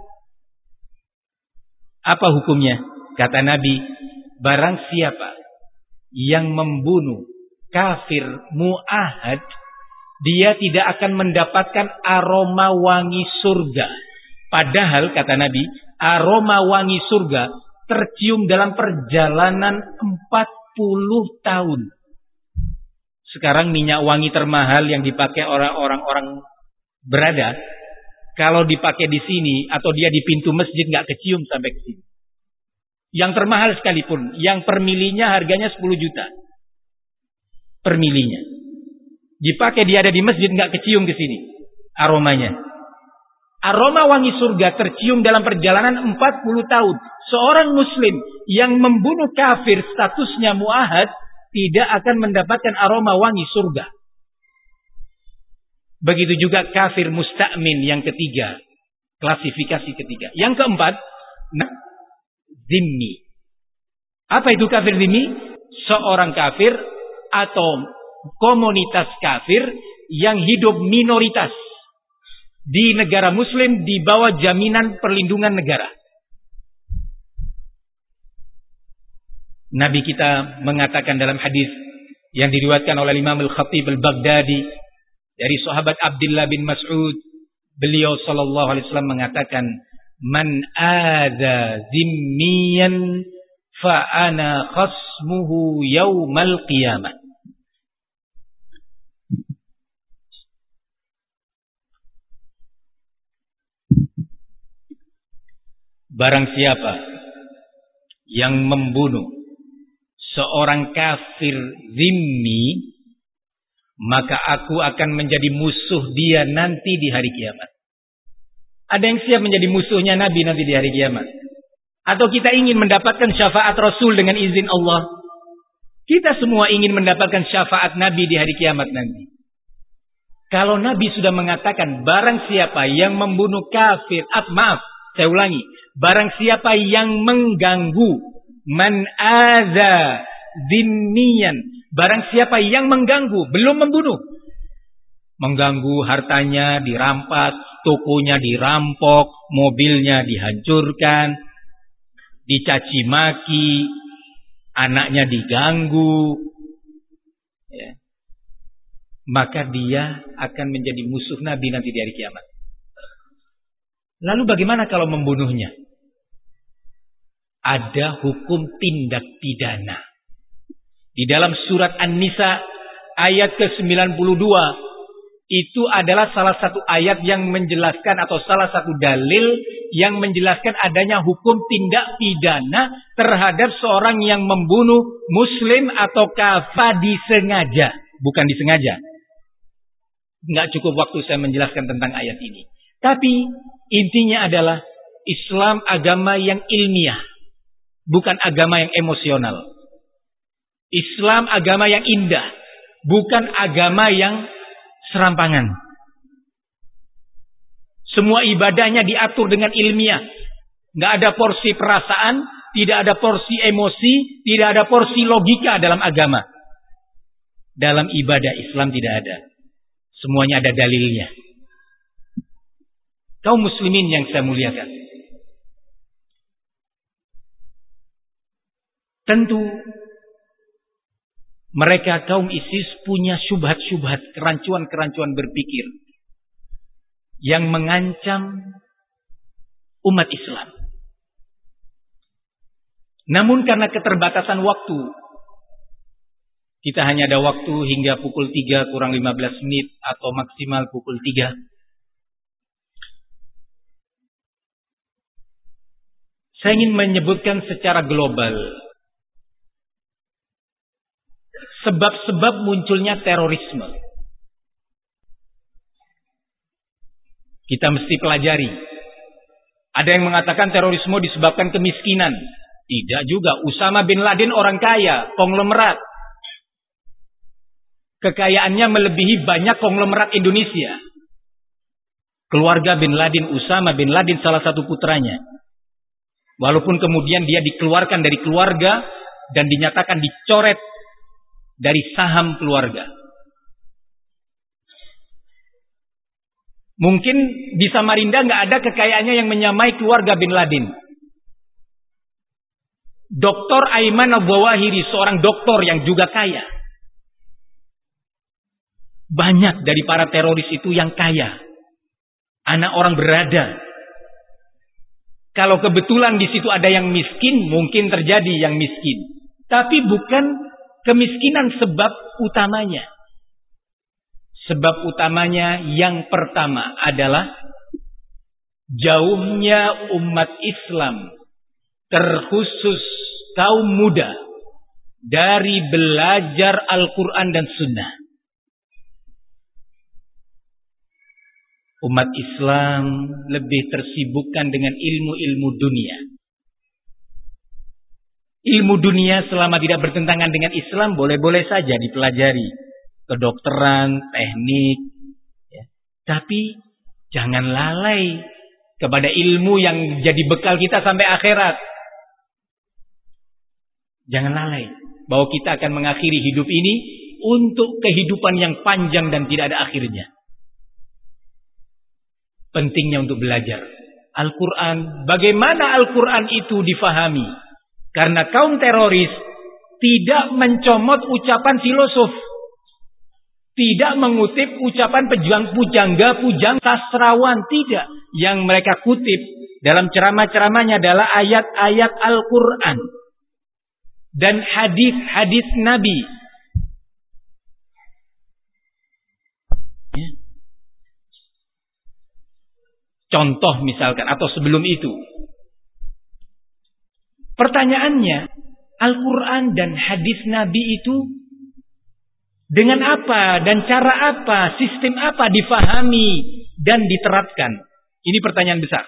Apa hukumnya? Kata Nabi, barang siapa yang membunuh kafir mu'ahad, dia tidak akan mendapatkan aroma wangi surga. Padahal kata Nabi, aroma wangi surga tercium dalam perjalanan empat puluh tahun. Sekarang minyak wangi termahal yang dipakai orang-orang orang berada, kalau dipakai di sini atau dia di pintu masjid nggak kecium sampai ke sini. Yang termahal sekalipun, yang per milinya harganya sepuluh juta. Per milinya. Dipakai dia ada di masjid nggak kecium ke sini aromanya. Aroma wangi surga tercium dalam perjalanan empat puluh tahun. Seorang muslim yang membunuh kafir statusnya mu'ahad tidak akan mendapatkan aroma wangi surga. Begitu juga kafir musta'min yang ketiga. Klasifikasi ketiga. Yang keempat, nah, zimmi. Apa itu kafir zimmi? Seorang kafir atau komunitas kafir yang hidup minoritas di negara muslim di bawah jaminan perlindungan negara. Nabi kita mengatakan dalam hadis yang diriwayatkan oleh Imam Al-Khatib Al-Baghdadi Dari sahabat Abdullah bin Mas'ud, beliau sallallahu alaihi wasallam mengatakan, "Man adza zimmiyan fa ana khasmuhu yaumal qiyamah." Barang siapa yang membunuh seorang kafir zimmi, maka aku akan menjadi musuh dia nanti di hari kiamat. Ada yang siap menjadi musuhnya Nabi nanti di hari kiamat? Atau kita ingin mendapatkan syafaat Rasul dengan izin Allah? Kita semua ingin mendapatkan syafaat Nabi di hari kiamat nanti. Kalau Nabi sudah mengatakan, barang siapa yang membunuh kafir, ah, maaf, saya ulangi, barang siapa yang mengganggu, man adza zimmiyan, barang siapa yang mengganggu, belum membunuh, mengganggu hartanya dirampas, tokonya dirampok, mobilnya dihancurkan, dicaci maki, anaknya diganggu, ya, maka dia akan menjadi musuh Nabi nanti di hari kiamat. Lalu bagaimana kalau membunuhnya? Ada hukum tindak pidana. Di dalam surat An-Nisa ayat ke sembilan puluh dua, itu adalah salah satu ayat yang menjelaskan atau salah satu dalil yang menjelaskan adanya hukum tindak pidana terhadap seorang yang membunuh muslim atau kafir disengaja. Bukan disengaja. Nggak cukup waktu saya menjelaskan tentang ayat ini. Tapi intinya adalah Islam agama yang ilmiah, bukan agama yang emosional. Islam agama yang indah, bukan agama yang serampangan. Semua ibadahnya diatur dengan ilmiah. Nggak ada porsi perasaan, tidak ada porsi emosi, tidak ada porsi logika dalam agama. Dalam ibadah Islam tidak ada. Semuanya ada dalilnya. Kaum muslimin yang saya muliakan, tentu mereka kaum ISIS punya syubhat-syubhat, kerancuan-kerancuan berpikir yang mengancam umat Islam. Namun karena keterbatasan waktu, kita hanya ada waktu hingga pukul tiga kurang lima belas menit atau maksimal pukul tiga. Saya ingin menyebutkan secara global sebab-sebab munculnya terorisme. Kita mesti pelajari. Ada yang mengatakan terorisme disebabkan kemiskinan. Tidak juga. Usama bin Laden orang kaya, konglomerat. Kekayaannya melebihi banyak konglomerat Indonesia. Keluarga bin Laden, Usama bin Laden salah satu putranya. Walaupun kemudian dia dikeluarkan dari keluarga dan dinyatakan dicoret dari saham keluarga. Mungkin di Samarinda nggak ada kekayaannya yang menyamai keluarga bin Laden. Doktor Aiman Al-Zawahiri, seorang doktor yang juga kaya. Banyak dari para teroris itu yang kaya. Anak orang berada. Kalau kebetulan di situ ada yang miskin, mungkin terjadi yang miskin. Tapi bukan kemiskinan sebab utamanya. Sebab utamanya yang pertama adalah jauhnya umat Islam, terkhusus kaum muda, dari belajar Al-Quran dan Sunnah. Umat Islam lebih tersibukkan dengan ilmu-ilmu dunia. Ilmu dunia selama tidak bertentangan dengan Islam boleh-boleh saja dipelajari. Kedokteran, teknik. Ya. Tapi jangan lalai kepada ilmu yang jadi bekal kita sampai akhirat. Jangan lalai bahwa kita akan mengakhiri hidup ini untuk kehidupan yang panjang dan tidak ada akhirnya. Pentingnya untuk belajar Al-Quran. Bagaimana Al-Quran itu difahami? Karena kaum teroris tidak mencomot ucapan filosof. Tidak mengutip ucapan pejuang pujangga, pujang sastrawan, tidak. Yang mereka kutip dalam ceramah-ceramahnya adalah ayat-ayat Al-Quran dan hadis-hadis Nabi. Ya. Contoh misalkan, atau sebelum itu. Pertanyaannya, Al-Quran dan hadis Nabi itu dengan apa dan cara apa, sistem apa difahami dan diterapkan? Ini pertanyaan besar.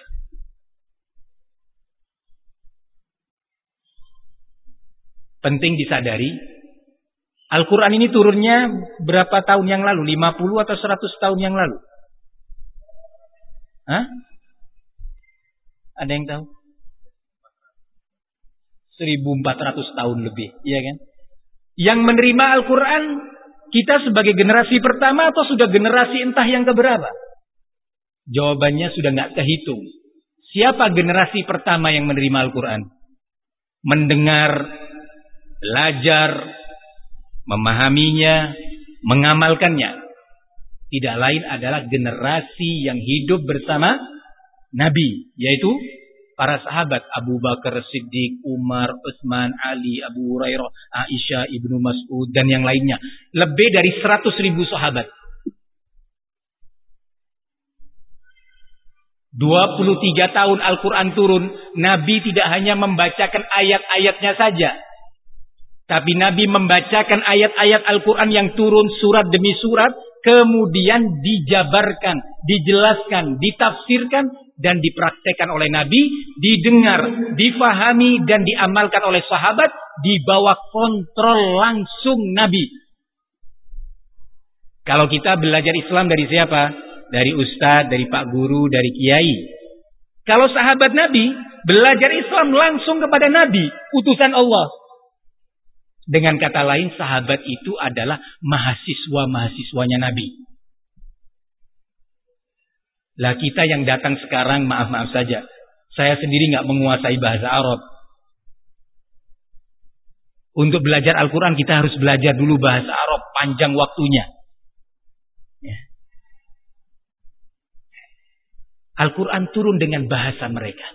Penting disadari, Al-Quran ini turunnya berapa tahun yang lalu? lima puluh atau seratus tahun yang lalu? Hah? Ada yang tahu? seribu empat ratus tahun lebih, iya kan? Yang menerima Al-Quran, kita sebagai generasi pertama atau sudah generasi entah yang keberapa? Jawabannya sudah nggak kehitung. Siapa generasi pertama yang menerima Al-Quran? Mendengar, belajar, memahaminya, mengamalkannya. Tidak lain adalah generasi yang hidup bersama Nabi, yaitu para sahabat Abu Bakar Siddiq, Umar, Utsman, Ali, Abu Hurairah, Aisyah, Ibnu Mas'ud, dan yang lainnya. Lebih dari seratus ribu sahabat. dua puluh tiga tahun Al-Quran turun, Nabi tidak hanya membacakan ayat-ayatnya saja. Tapi Nabi membacakan ayat-ayat Al-Quran yang turun surat demi surat, kemudian dijabarkan, dijelaskan, ditafsirkan, dan dipraktekkan oleh Nabi, didengar, difahami, dan diamalkan oleh sahabat, di bawah kontrol langsung Nabi. Kalau kita belajar Islam dari siapa? Dari ustadz, dari pak guru, dari kiai. Kalau sahabat Nabi, belajar Islam langsung kepada Nabi, utusan Allah. Dengan kata lain, sahabat itu adalah mahasiswa-mahasiswanya Nabi. Lah kita yang datang sekarang, maaf-maaf saja, saya sendiri nggak menguasai bahasa Arab. Untuk belajar Al-Quran kita harus belajar dulu bahasa Arab, panjang waktunya. Ya. Al-Quran turun dengan bahasa mereka.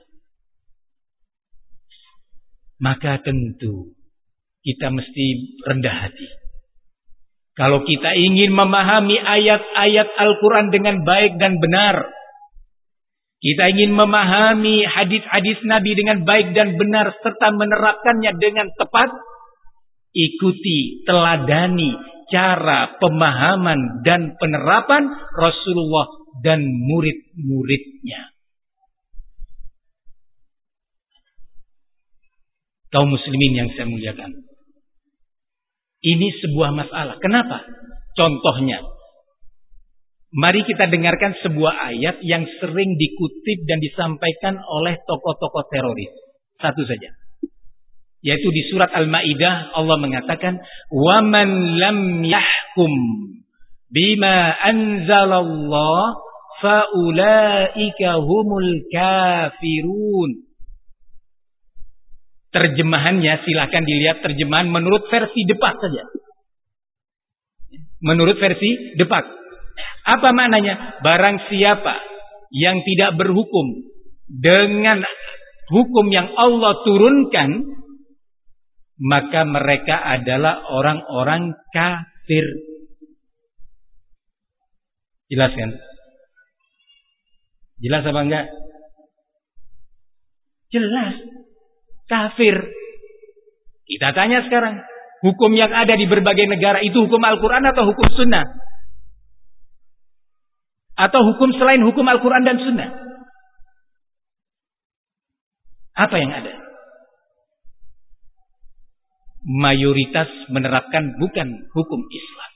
Maka tentu kita mesti rendah hati. Kalau kita ingin memahami ayat-ayat Al-Quran dengan baik dan benar, kita ingin memahami hadis-hadis Nabi dengan baik dan benar, serta menerapkannya dengan tepat, ikuti, teladani cara pemahaman dan penerapan Rasulullah dan murid-muridnya. Kaum muslimin yang saya muliakan, ini sebuah masalah. Kenapa? Contohnya, mari kita dengarkan sebuah ayat yang sering dikutip dan disampaikan oleh tokoh-tokoh teroris. Satu saja. Yaitu di surat Al-Maidah Allah mengatakan, "Wa man lam yahkum bima anzalallah fa ulaika humul kafirun." Terjemahannya silakan dilihat terjemahan menurut versi Depak saja. Menurut versi Depak. Apa maknanya? Barang siapa yang tidak berhukum dengan hukum yang Allah turunkan, maka mereka adalah orang-orang kafir. Jelas kan? Jelas apa enggak? Jelas. Kafir. Kita tanya sekarang, hukum yang ada di berbagai negara itu hukum Al-Quran atau hukum Sunnah? Atau hukum selain hukum Al-Quran dan Sunnah? Apa yang ada? Mayoritas menerapkan bukan hukum Islam.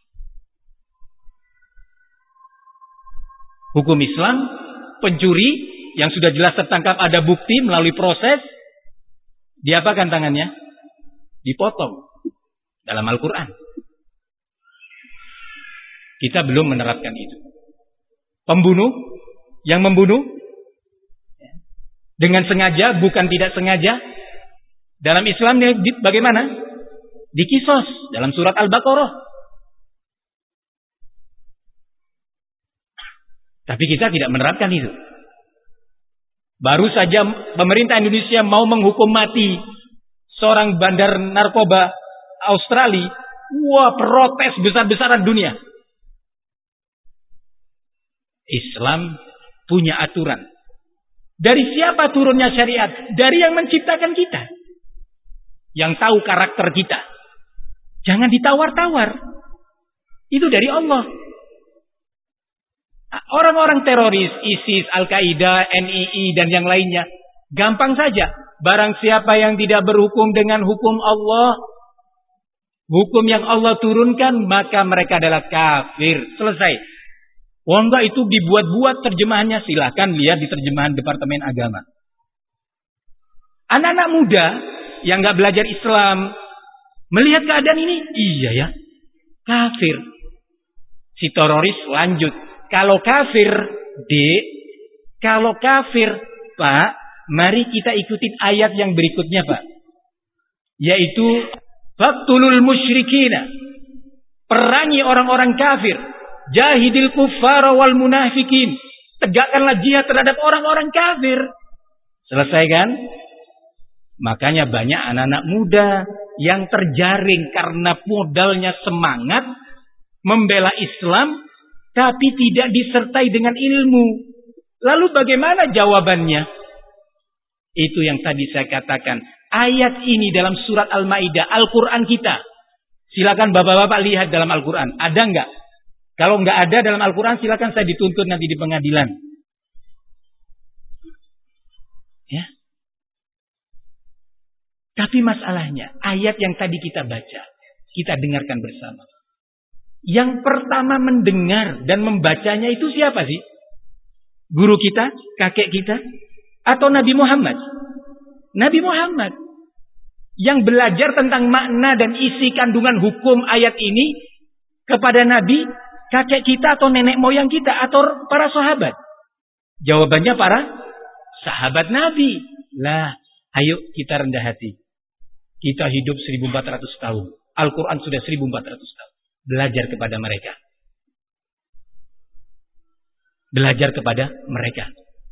Hukum Islam, pencuri yang sudah jelas tertangkap ada bukti melalui proses, diapakan tangannya? Dipotong dalam Al-Quran. Kita belum menerapkan itu. Pembunuh yang membunuh dengan sengaja, bukan tidak sengaja, dalam Islam bagaimana? Dikisos dalam surat Al-Baqarah. Tapi kita tidak menerapkan itu. Baru saja pemerintah Indonesia mau menghukum mati seorang bandar narkoba Australia. Wah, protes besar-besaran dunia. Islam punya aturan. Dari siapa turunnya syariat? Dari yang menciptakan kita. Yang tahu karakter kita. Jangan ditawar-tawar. Itu dari Allah. Orang-orang teroris, ISIS, Al-Qaeda, N I I, dan yang lainnya. Gampang saja. Barang siapa yang tidak berhukum dengan hukum Allah, hukum yang Allah turunkan, maka mereka adalah kafir. Selesai. Wah enggak, itu dibuat-buat terjemahannya. Silahkan lihat di terjemahan Departemen Agama. Anak-anak muda yang enggak belajar Islam, melihat keadaan ini, iya ya, kafir. Si teroris lanjut. Kalau kafir, D, kalau kafir, Pak, mari kita ikutin ayat yang berikutnya, Pak. Yaitu, faqtulul musyrikina. Perangi orang-orang kafir. Jahidil kuffara wal munafikin. Tegakkanlah jihad terhadap orang-orang kafir. Selesai kan? Makanya banyak anak-anak muda yang terjaring karena modalnya semangat membela Islam, tapi tidak disertai dengan ilmu. Lalu bagaimana jawabannya? Itu yang tadi saya katakan. Ayat ini dalam surat Al-Maidah, Al-Quran kita. Silakan bapak-bapak lihat dalam Al-Quran. Ada enggak? Kalau enggak ada dalam Al-Quran, silakan saya dituntut nanti di pengadilan. Ya. Tapi masalahnya, ayat yang tadi kita baca, kita dengarkan bersama. Yang pertama mendengar dan membacanya itu siapa sih? Guru kita? Kakek kita? Atau Nabi Muhammad? Nabi Muhammad. Yang belajar tentang makna dan isi kandungan hukum ayat ini kepada Nabi, kakek kita atau nenek moyang kita atau para sahabat? Jawabannya para sahabat Nabi. Lah, ayo kita rendah hati. Kita hidup seribu empat ratus tahun. Al-Quran sudah seribu empat ratus tahun. Belajar kepada mereka. Belajar kepada mereka.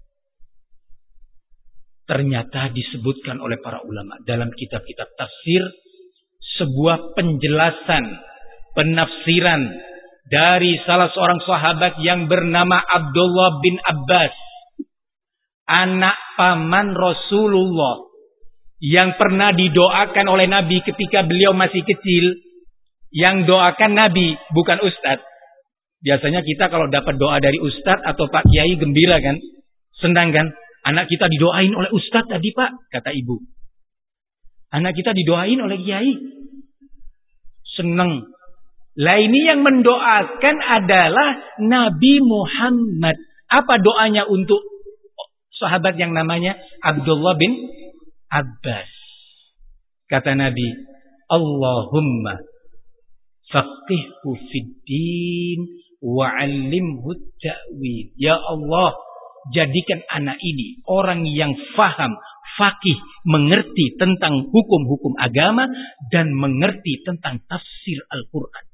Ternyata disebutkan oleh para ulama dalam kitab-kitab tafsir sebuah penjelasan, penafsiran dari salah seorang sahabat yang bernama Abdullah bin Abbas, anak paman Rasulullah, yang pernah didoakan oleh Nabi ketika beliau masih kecil. Yang doakan Nabi, bukan Ustadz. Biasanya kita kalau dapat doa dari Ustadz atau Pak Kiai gembira kan? Senang kan? Anak kita didoain oleh Ustadz tadi Pak, kata ibu. Anak kita didoain oleh Kiai. Senang. Lah ini yang mendoakan adalah Nabi Muhammad. Apa doanya untuk sahabat yang namanya Abdullah bin Abbas? Kata Nabi, Allahumma faqihhu fiddin wa'allimhu ta'wil. Ya Allah, jadikan anak ini orang yang faham, faqih, mengerti tentang hukum-hukum agama dan mengerti tentang tafsir Al-Quran.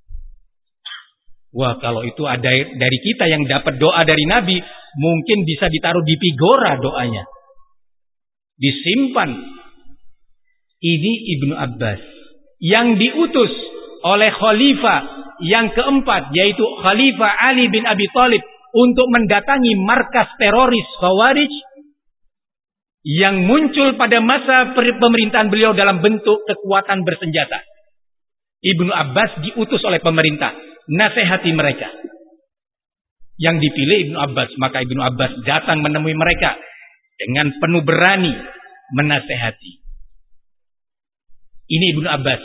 Wah, kalau itu ada dari kita yang dapat doa dari Nabi, mungkin bisa ditaruh di pigora doanya. Disimpan. Ini Ibnu Abbas yang diutus oleh khalifah yang keempat, yaitu Khalifah Ali bin Abi Thalib, untuk mendatangi markas teroris Khawarij yang muncul pada masa pemerintahan beliau dalam bentuk kekuatan bersenjata. Ibnu Abbas diutus oleh pemerintah, nasihati mereka. Yang dipilih Ibnu Abbas, maka Ibnu Abbas datang menemui mereka dengan penuh berani menasihati. Ini Ibnu Abbas.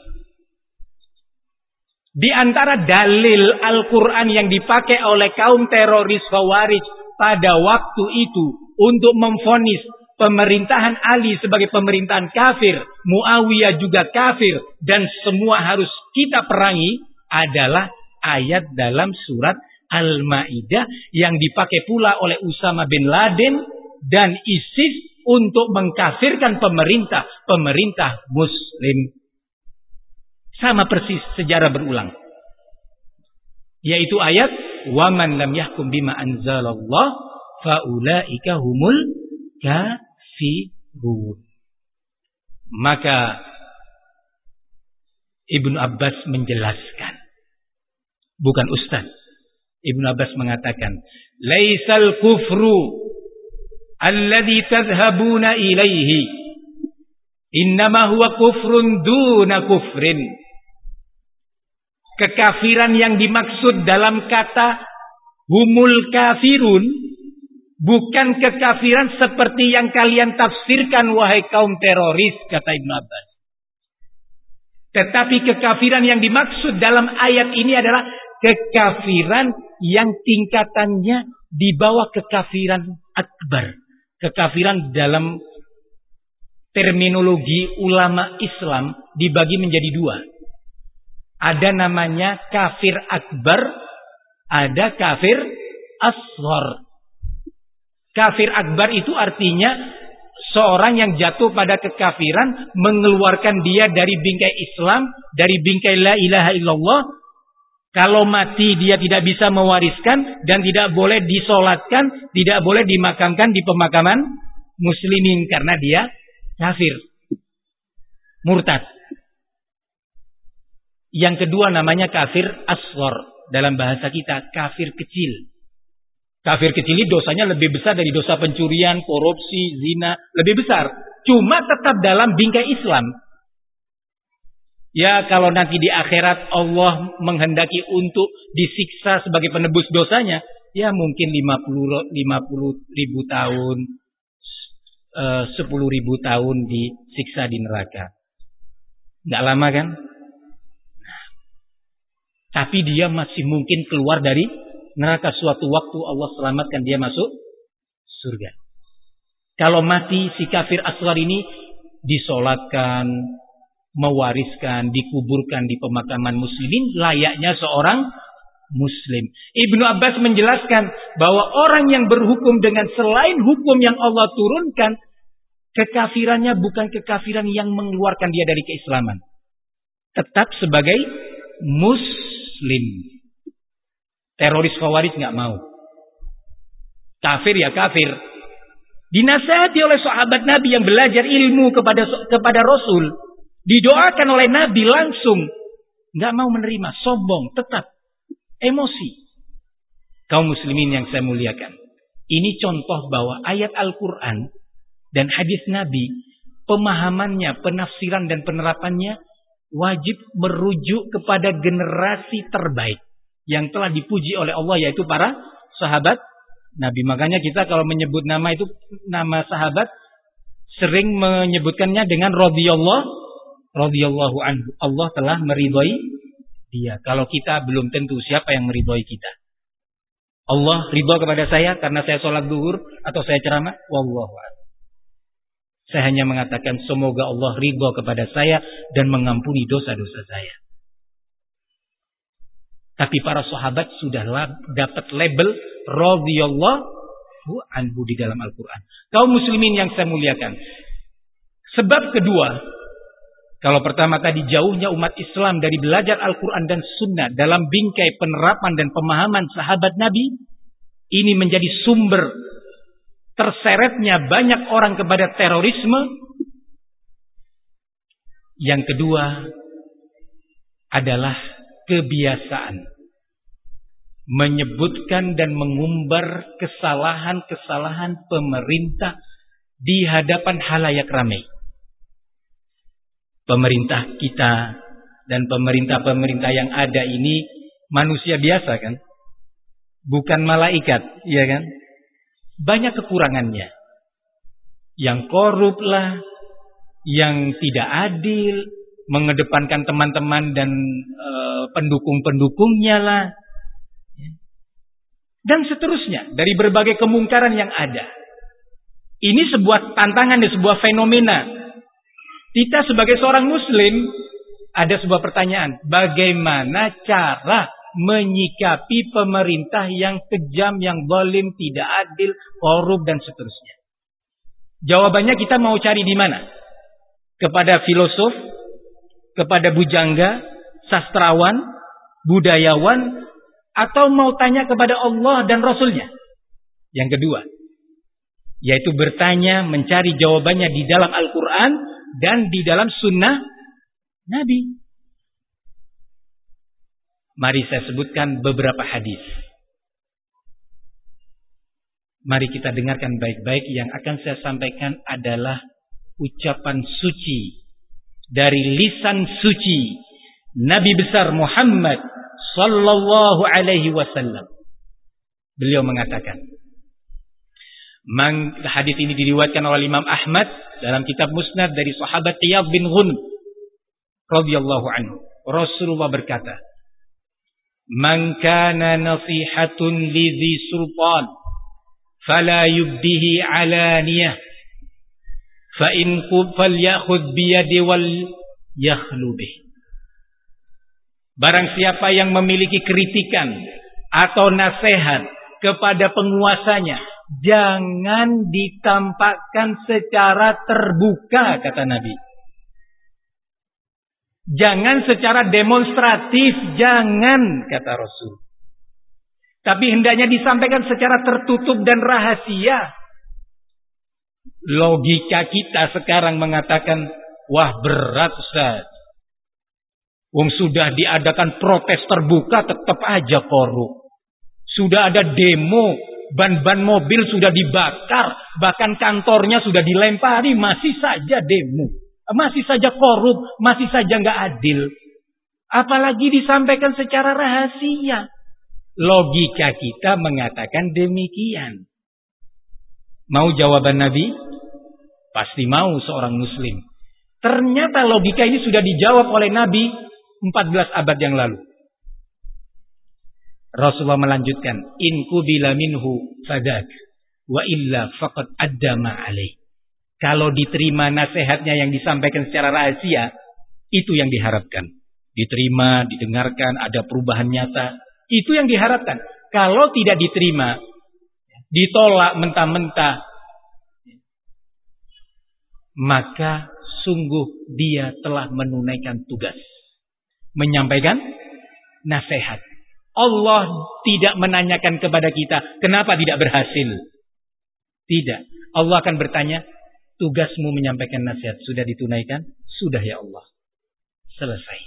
Di antara dalil Al-Quran yang dipakai oleh kaum teroris Khawarij pada waktu itu untuk memvonis pemerintahan Ali sebagai pemerintahan kafir, Muawiyah juga kafir, dan semua harus kita perangi, adalah ayat dalam surat Al-Maidah yang dipakai pula oleh Usama bin Laden dan ISIS untuk mengkafirkan pemerintah, pemerintah Muslim. Sama persis, sejarah berulang. Yaitu ayat wa man lam yahkum bima anzalallah faulaika humul kafirun. Maka Ibnu Abbas menjelaskan, bukan ustaz. Ibnu Abbas mengatakan, laisal kufru alladhi tadhhabuna ilaihi innama huwa kufrun duna kufrin. Kekafiran yang dimaksud dalam kata humul kafirun bukan kekafiran seperti yang kalian tafsirkan wahai kaum teroris, kata Ibnu Abbas. Tetapi kekafiran yang dimaksud dalam ayat ini adalah kekafiran yang tingkatannya di bawah kekafiran akbar. Kekafiran dalam terminologi ulama Islam dibagi menjadi dua. Ada namanya kafir akbar, ada kafir asghar. Kafir akbar itu artinya seorang yang jatuh pada kekafiran, mengeluarkan dia dari bingkai Islam, dari bingkai la ilaha illallah. Kalau mati dia tidak bisa mewariskan dan tidak boleh disolatkan, tidak boleh dimakamkan di pemakaman muslimin karena dia kafir, murtad. Yang kedua namanya kafir asghar, dalam bahasa kita kafir kecil. Kafir kecil ini dosanya lebih besar dari dosa pencurian, korupsi, zina, lebih besar. Cuma tetap dalam bingkai Islam. Ya, kalau nanti di akhirat Allah menghendaki untuk disiksa sebagai penebus dosanya, ya mungkin lima puluh ribu tahun, sepuluh ribu tahun disiksa di neraka. Nggak lama kan? Nah, tapi dia masih mungkin keluar dari neraka suatu waktu, Allah selamatkan dia masuk surga. Kalau mati si kafir asghar ini disolatkan, mewariskan, dikuburkan di pemakaman muslimin layaknya seorang muslim. Ibnu Abbas menjelaskan bahwa orang yang berhukum dengan selain hukum yang Allah turunkan, kekafirannya bukan kekafiran yang mengeluarkan dia dari keislaman. Tetap sebagai muslim. Teroris Khawarij nggak mau. Kafir ya kafir. Dinasihati oleh sahabat Nabi yang belajar ilmu kepada kepada Rasul, didoakan oleh Nabi langsung, nggak mau menerima, sombong, tetap emosi. Kaum muslimin yang saya muliakan, ini contoh bahwa ayat Al-Quran dan hadis Nabi, pemahamannya, penafsiran dan penerapannya wajib merujuk kepada generasi terbaik yang telah dipuji oleh Allah, yaitu para sahabat Nabi. Makanya kita kalau menyebut nama itu, nama sahabat, sering menyebutkannya dengan radhiyallahu radhiyallahu anhu. Allah telah meridhai dia. Kalau kita belum tentu siapa yang meridhai kita. Allah ridha kepada saya karena saya sholat zuhur atau saya ceramah, wallahu a'lam. Saya hanya mengatakan semoga Allah ridha kepada saya dan mengampuni dosa-dosa saya. Tapi para sahabat sudah dapat label radhiyallahu anhu di dalam Al-Quran. Kaum muslimin yang saya muliakan. Sebab kedua, kalau pertama tadi jauhnya umat Islam dari belajar Al-Quran dan Sunnah dalam bingkai penerapan dan pemahaman sahabat Nabi, ini menjadi sumber terseretnya banyak orang kepada terorisme. Yang kedua adalah kebiasaan menyebutkan dan mengumbar kesalahan-kesalahan pemerintah di hadapan halayak ramai. Pemerintah kita dan pemerintah-pemerintah yang ada ini manusia biasa kan? Bukan malaikat, ya kan? Banyak kekurangannya. Yang korup lah, yang tidak adil, mengedepankan teman-teman dan e, pendukung-pendukungnya lah, dan seterusnya dari berbagai kemungkaran yang ada. Ini sebuah tantangan dan sebuah fenomena. Kita sebagai seorang muslim ada sebuah pertanyaan, bagaimana cara menyikapi pemerintah yang kejam, yang zalim, tidak adil, korup dan seterusnya? Jawabannya kita mau cari di mana? Kepada filosof, kepada bujangga, sastrawan, budayawan, atau mau tanya kepada Allah dan Rasulnya? Yang kedua, yaitu bertanya, mencari jawabannya di dalam Al-Quran dan di dalam sunnah Nabi. Mari saya sebutkan beberapa hadis. Mari kita dengarkan baik-baik. Yang akan saya sampaikan adalah ucapan suci dari lisan suci Nabi besar Muhammad sallallahu alaihi wasallam. Beliau mengatakan, Man, hadis ini diriwayatkan oleh Imam Ahmad dalam kitab Musnad dari sahabat Iyad bin Ghunm radhiyallahu anhu. Rasulullah berkata, Man kana nasihatun lidhi sultan fala yubdihi alaniyah fa in qub falyakhudh biyadi wal yakhlu bih. Barang siapa yang memiliki kritikan atau nasihat kepada penguasanya, jangan ditampakkan secara terbuka, kata Nabi. Jangan secara demonstratif, jangan, kata Rasul. Tapi hendaknya disampaikan secara tertutup dan rahasia. Logika kita sekarang mengatakan, wah berat Ustaz. Wong sudah diadakan protes terbuka, tetap aja korup. Sudah ada demo, ban-ban mobil sudah dibakar, bahkan kantornya sudah dilempari, masih saja demo. Masih saja korup, masih saja nggak adil. Apalagi disampaikan secara rahasia. Logika kita mengatakan demikian. Mau jawaban Nabi? Pasti mau seorang muslim. Ternyata logika ini sudah dijawab oleh Nabi empat belas abad yang lalu. Rasulullah melanjutkan, In qubila minhu fadak, wa illa faqad addama alaih. Kalau diterima nasihatnya yang disampaikan secara rahasia, itu yang diharapkan. Diterima, didengarkan, ada perubahan nyata. Itu yang diharapkan. Kalau tidak diterima, ditolak mentah-mentah, maka sungguh dia telah menunaikan tugas. Menyampaikan nasihat. Allah tidak menanyakan kepada kita, kenapa tidak berhasil? Tidak. Allah akan bertanya, tugasmu menyampaikan nasihat sudah ditunaikan? Sudah ya Allah. Selesai.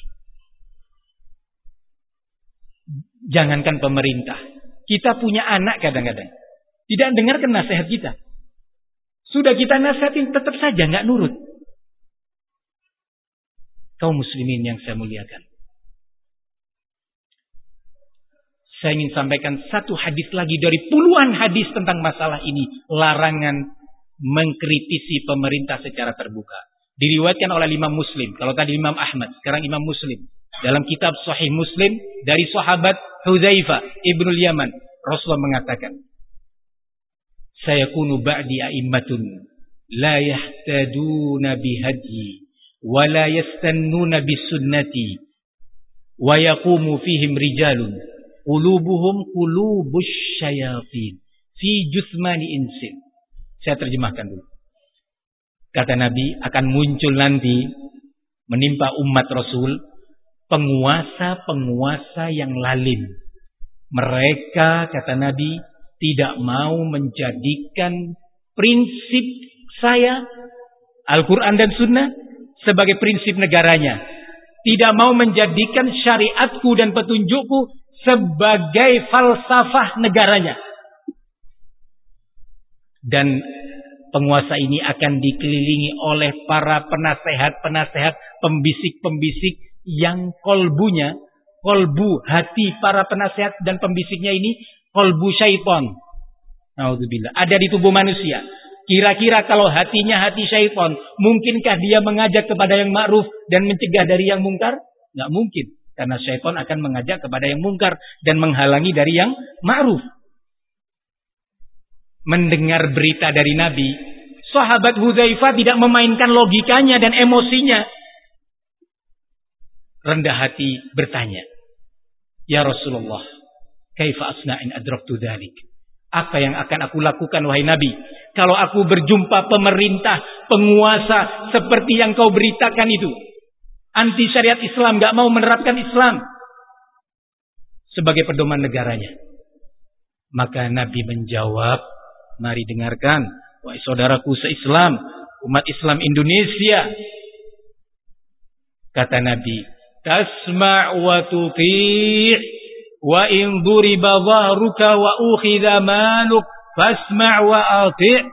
Jangankan pemerintah. Kita punya anak kadang-kadang. Tidak dengarkan nasihat kita. Sudah kita nasihatin tetap saja nggak nurut. Kaum muslimin yang saya muliakan. Saya ingin sampaikan satu hadis lagi dari puluhan hadis tentang masalah ini. Larangan mengkritisi pemerintah secara terbuka. Diriwayatkan oleh Imam Muslim. Kalau tadi Imam Ahmad, sekarang Imam Muslim. Dalam kitab Sahih Muslim dari sahabat Hudzaifah ibnul Yaman, Rasulullah mengatakan, Sayakunu ba'di a'immatun la yahtaduna bihadyi wa la yastannuna bisunnati wa yaqumu fihim rijalun qulubuhum qulubus syayatin fi jusmani insin. Saya terjemahkan dulu. Kata Nabi, akan muncul nanti menimpa umat Rasul penguasa-penguasa yang lalim. Mereka, kata Nabi, tidak mau menjadikan prinsip saya, Al-Quran dan Sunnah, sebagai prinsip negaranya. Tidak mau menjadikan syariatku dan petunjukku sebagai falsafah negaranya. Dan penguasa ini akan dikelilingi oleh para penasehat-penasehat, pembisik-pembisik yang kolbunya, kolbu hati para penasehat dan pembisiknya ini kolbu syaitan. Naudzubillah. Ada di tubuh manusia. Kira-kira kalau hatinya hati syaitan, mungkinkah dia mengajak kepada yang ma'ruf dan mencegah dari yang mungkar? Nggak mungkin. Karena syaitan akan mengajak kepada yang mungkar dan menghalangi dari yang ma'ruf. Mendengar berita dari Nabi, sahabat Hudzaifah tidak memainkan logikanya dan emosinya. Rendah hati bertanya, Ya Rasulullah, kaifa asna'in adraktu dzalik? Apa yang akan aku lakukan wahai Nabi kalau aku berjumpa pemerintah, penguasa seperti yang kau beritakan itu, anti syariat Islam, gak mau menerapkan Islam? sebagai pedoman negaranya. Maka Nabi menjawab, mari dengarkan, wahai saudaraku se-Islam, umat Islam Indonesia. Kata Nabi, tasma' wa tuti' wa in duriba dhahruka wa ukhidha maluk fasma' wa ati'.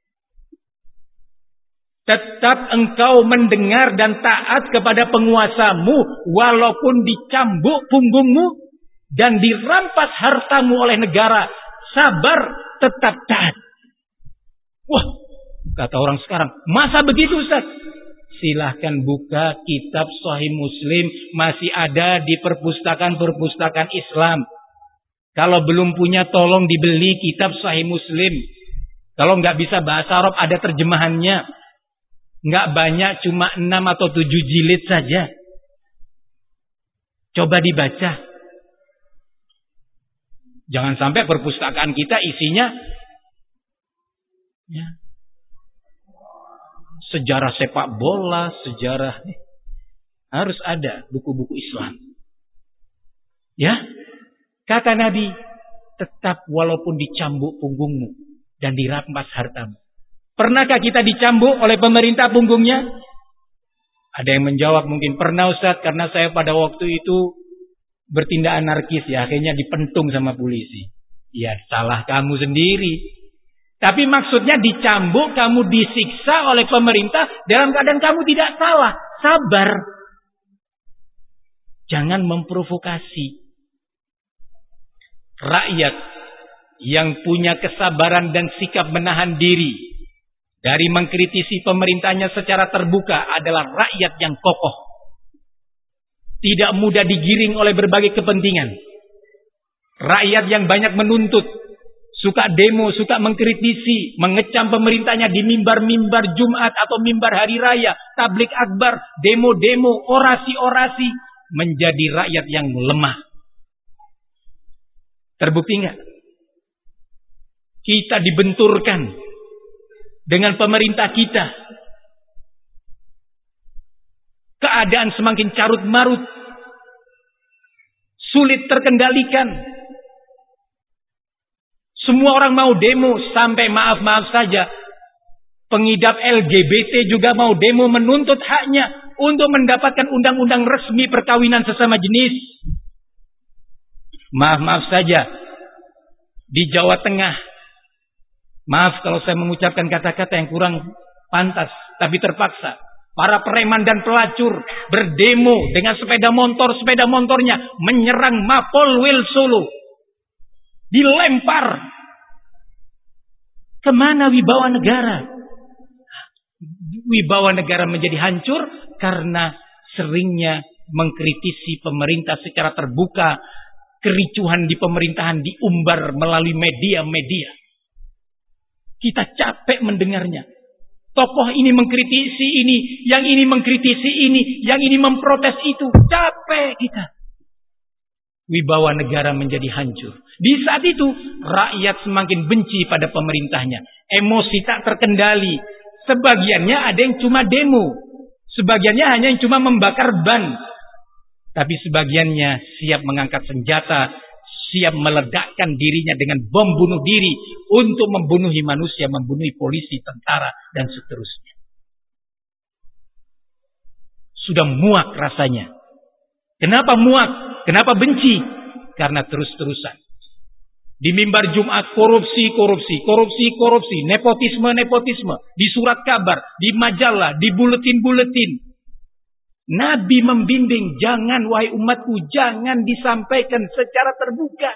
Tetap engkau mendengar dan taat kepada penguasamu walaupun dicambuk punggungmu dan dirampas hartamu oleh negara. Sabar, tetap taat. Wah, kata orang sekarang, masa begitu Ustaz? Silahkan buka kitab Sahih Muslim, masih ada di perpustakaan-perpustakaan Islam. Kalau belum punya, tolong dibeli kitab Sahih Muslim. Kalau nggak bisa bahasa Arab, ada terjemahannya. Nggak banyak, cuma enam atau tujuh jilid saja. Coba dibaca. Jangan sampai perpustakaan kita isinya ya, sejarah sepak bola, sejarah. Harus ada buku-buku Islam. Ya, kata Nabi, tetap walaupun dicambuk punggungmu dan dirampas hartamu. Pernahkah kita dicambuk oleh pemerintah punggungnya? Ada yang menjawab, mungkin pernah Ustaz, karena saya pada waktu itu bertindak anarkis, ya akhirnya dipentung sama polisi. Ya, salah kamu sendiri. Tapi maksudnya dicambuk, kamu disiksa oleh pemerintah dalam keadaan kamu tidak salah. Sabar. Jangan memprovokasi. Rakyat yang punya kesabaran dan sikap menahan diri dari mengkritisi pemerintahnya secara terbuka adalah rakyat yang kokoh. Tidak mudah digiring oleh berbagai kepentingan. Rakyat yang banyak menuntut, suka demo, suka mengkritisi, mengecam pemerintahnya di mimbar-mimbar Jumat atau mimbar hari raya, tablik akbar, demo-demo, orasi-orasi, menjadi rakyat yang lemah. Terbukti enggak? Kita dibenturkan dengan pemerintah kita. Keadaan semakin carut marut, sulit terkendalikan. Semua orang mau demo, sampai maaf-maaf saja pengidap L G B T juga mau demo menuntut haknya untuk mendapatkan undang-undang resmi perkawinan sesama jenis. Maaf-maaf saja di Jawa Tengah, maaf kalau saya mengucapkan kata-kata yang kurang pantas, tapi terpaksa, para preman dan pelacur berdemo dengan sepeda motor-sepeda motornya menyerang Mapolwil Solo. Dilempar. Kemana wibawa negara? Wibawa negara menjadi hancur karena seringnya mengkritisi pemerintah secara terbuka. Kericuhan di pemerintahan diumbar melalui media-media. Kita capek mendengarnya. Tokoh ini mengkritisi ini, yang ini mengkritisi ini, yang ini memprotes itu. Capek kita. Wibawa negara menjadi hancur. Di saat itu, rakyat semakin benci pada pemerintahnya. Emosi tak terkendali. Sebagiannya ada yang cuma demo. Sebagiannya hanya yang cuma membakar ban. Tapi sebagiannya siap mengangkat senjata, siap meledakkan dirinya dengan bom bunuh diri untuk membunuhi manusia, membunuhi polisi, tentara, dan seterusnya. Sudah muak rasanya. Kenapa muak? Kenapa benci? Karena terus-terusan. Di mimbar Jumat korupsi, korupsi, korupsi, korupsi, nepotisme, nepotisme, di surat kabar, di majalah, di buletin-buletin. Nabi membimbing, jangan wahai umatku, jangan disampaikan secara terbuka.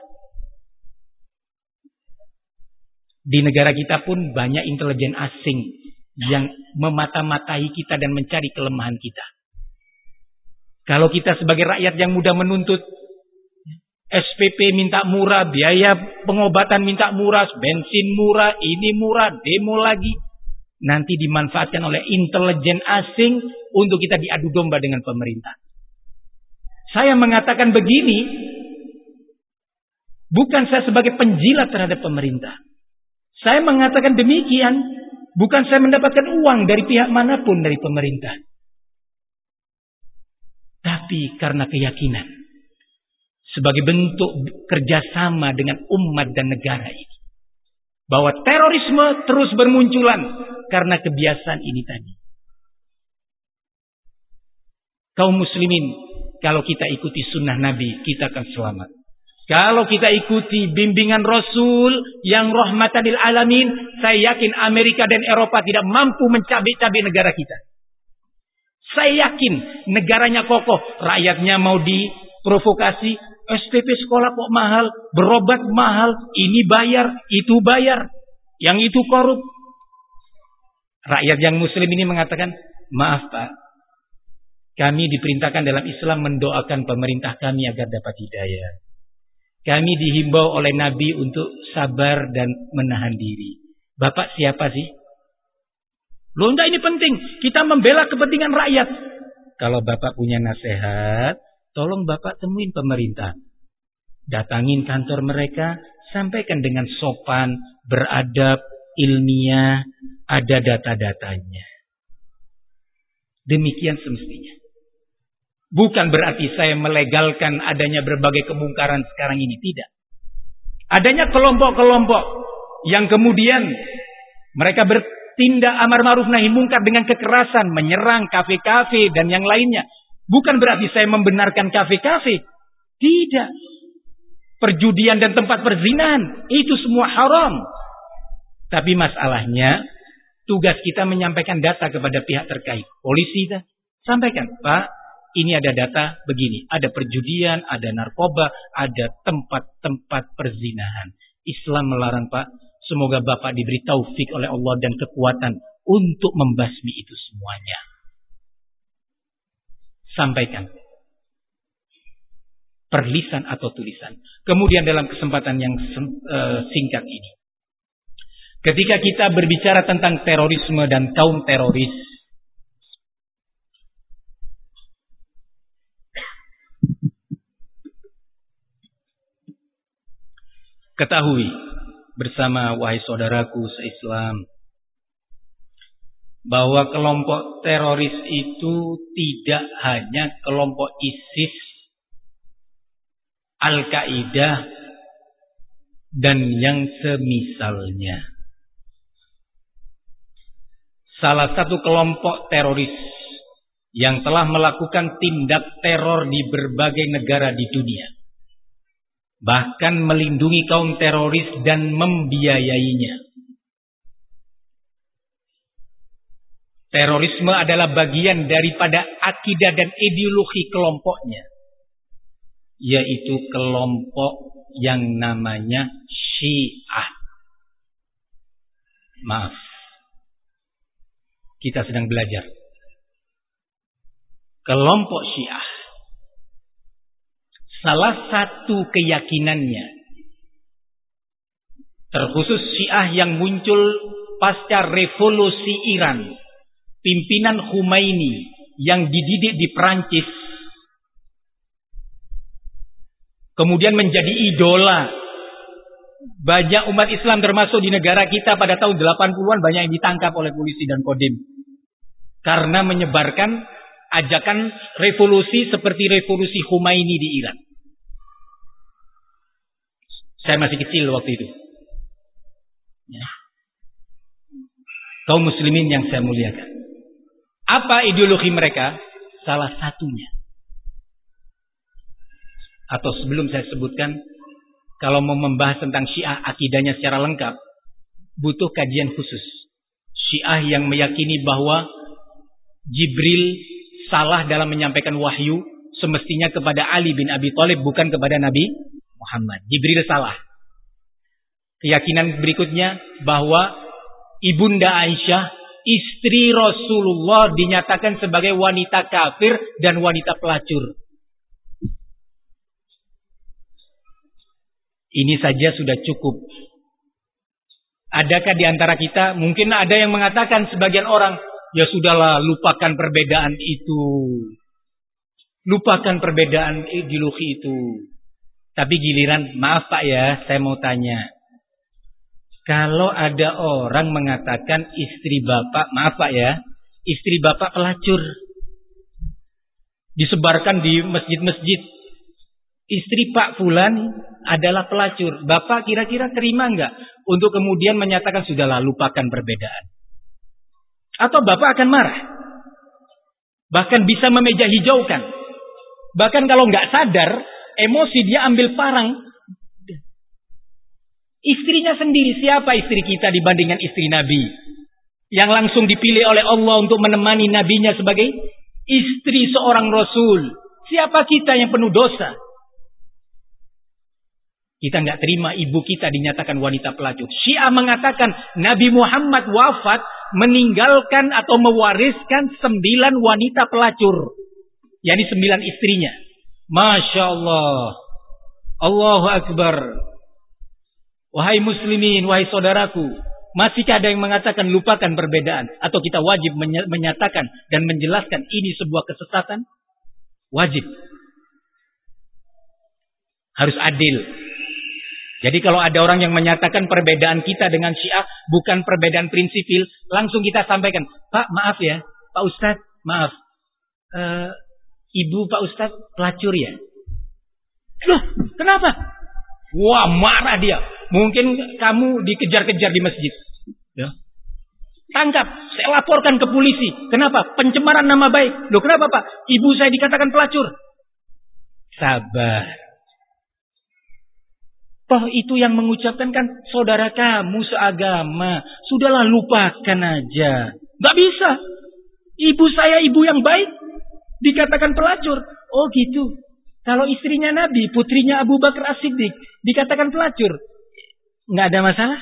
Di negara kita pun banyak intelijen asing yang memata-matai kita dan mencari kelemahan kita. Kalau kita sebagai rakyat yang mudah menuntut, S P P minta murah, biaya pengobatan minta murah, bensin murah, ini murah, demo lagi. Nanti dimanfaatkan oleh intelijen asing untuk kita diadu domba dengan pemerintah. Saya mengatakan begini, bukan saya sebagai penjilat terhadap pemerintah. Saya mengatakan demikian, bukan saya mendapatkan uang dari pihak manapun dari pemerintah. Tapi karena keyakinan. sebagai bentuk kerjasama dengan umat dan negara ini. Bahwa terorisme terus bermunculan karena kebiasaan ini tadi. Kaum muslimin, kalau kita ikuti sunnah Nabi, kita akan selamat. Kalau kita ikuti bimbingan Rasul yang rahmatan lil alamin, saya yakin Amerika dan Eropa tidak mampu mencabik-cabik negara kita. Saya yakin negaranya kokoh, rakyatnya mau diprovokasi, S P P sekolah kok mahal, berobat mahal, ini bayar, itu bayar, yang itu korup. Rakyat yang muslim ini mengatakan, maaf Pak, kami diperintahkan dalam Islam mendoakan pemerintah kami agar dapat hidayah. Kami dihimbau oleh Nabi untuk sabar dan menahan diri. Bapak siapa sih? Loh enggak, ini penting. Kita membela kepentingan rakyat. Kalau Bapak punya nasihat, tolong Bapak temuin pemerintah. Datangin kantor mereka, sampaikan dengan sopan, beradab, ilmiah, ada data-datanya. Demikian semestinya. Bukan berarti saya melegalkan adanya berbagai kemungkaran sekarang ini. Tidak. Adanya kelompok-kelompok yang kemudian mereka bertindak amar ma'ruf nahi mungkar dengan kekerasan, menyerang kafe-kafe dan yang lainnya. Bukan berarti saya membenarkan kafe-kafe. Tidak. Perjudian dan tempat perzinahan, itu semua haram. Tapi masalahnya, tugas kita menyampaikan data kepada pihak terkait. Polisi, sampaikan, Pak, ini ada data begini, ada perjudian, ada narkoba, ada tempat-tempat perzinahan. Islam melarang Pak, semoga Bapak diberi taufik oleh Allah dan kekuatan untuk membasmi itu semuanya. Sampaikan. Perlisan atau tulisan. Kemudian dalam kesempatan yang singkat ini, ketika kita berbicara tentang terorisme dan kaum teroris, ketahui bersama wahai saudaraku se-Islam bahwa kelompok teroris itu tidak hanya kelompok ISIS, Al-Qaeda dan yang semisalnya. Salah satu kelompok teroris yang telah melakukan tindak teror di berbagai negara di dunia, bahkan melindungi kaum teroris dan membiayainya. Terorisme adalah bagian daripada akidah dan ideologi kelompoknya, yaitu kelompok yang namanya Syiah. Maaf, kita sedang belajar. Kelompok Syiah, salah satu keyakinannya, terkhusus Syiah yang muncul pasca revolusi Iran, pimpinan Khomeini yang dididik di Perancis, kemudian menjadi idola banyak umat Islam termasuk di negara kita pada tahun delapan puluhan, banyak yang ditangkap oleh polisi dan Kodim karena menyebarkan ajakan revolusi seperti revolusi Khomeini di Iran. Saya masih kecil waktu itu. Ya. Kaum muslimin yang saya muliakan. Apa ideologi mereka? Salah satunya. Atau sebelum saya sebutkan, kalau mau membahas tentang Syiah akidahnya secara lengkap, butuh kajian khusus. Syiah yang meyakini bahwa Jibril salah dalam menyampaikan wahyu, semestinya kepada Ali bin Abi Thalib, bukan kepada Nabi Muhammad. Jibril salah. Keyakinan berikutnya bahwa Ibunda Aisyah, istri Rasulullah, dinyatakan sebagai wanita kafir dan wanita pelacur. Ini saja sudah cukup. Adakah di antara kita, mungkin ada yang mengatakan sebagian orang, ya sudahlah, lupakan perbedaan itu. Lupakan perbedaan ideologi itu. Tapi giliran, maaf Pak ya, saya mau tanya. Kalau ada orang mengatakan istri bapak, maaf Pak ya, istri bapak pelacur, disebarkan di masjid-masjid, istri Pak Fulan adalah pelacur. Bapak kira-kira terima enggak untuk kemudian menyatakan sudahlah lupakan perbedaan? Atau Bapak akan marah? Bahkan bisa memeja hijaukan. Bahkan kalau enggak sadar, emosi dia ambil parang. Istrinya sendiri, siapa istri kita dibandingkan istri Nabi? Yang langsung dipilih oleh Allah untuk menemani nabinya sebagai istri seorang Rasul. Siapa kita yang penuh dosa? Kita nggak terima ibu kita dinyatakan wanita pelacur. Syiah mengatakan Nabi Muhammad wafat meninggalkan atau mewariskan sembilan wanita pelacur. yakni sembilan istrinya. Masya Allah. Allahu Akbar. Wahai muslimin, wahai saudaraku, masihkah ada yang mengatakan lupakan perbedaan? Atau kita wajib menyatakan dan menjelaskan ini sebuah kesesatan? Wajib. Harus adil. Jadi kalau ada orang yang menyatakan perbedaan kita dengan Syiah bukan perbedaan prinsipil, langsung kita sampaikan, Pak maaf ya, Pak Ustadz maaf, uh, Ibu Pak Ustadz pelacur ya. Loh kenapa? Wah marah dia. Mungkin kamu dikejar-kejar di masjid. Ya. Tangkap, saya laporkan ke polisi. Kenapa? Pencemaran nama baik. Loh kenapa Pak? Ibu saya dikatakan pelacur. Sabar. Toh itu yang mengucapkan kan saudara kamu seagama. Sudahlah lupakan aja. Gak bisa. Ibu saya ibu yang baik dikatakan pelacur. Oh gitu. Kalau istrinya Nabi, putrinya Abu Bakar As-Siddiq dikatakan pelacur, nggak ada masalah.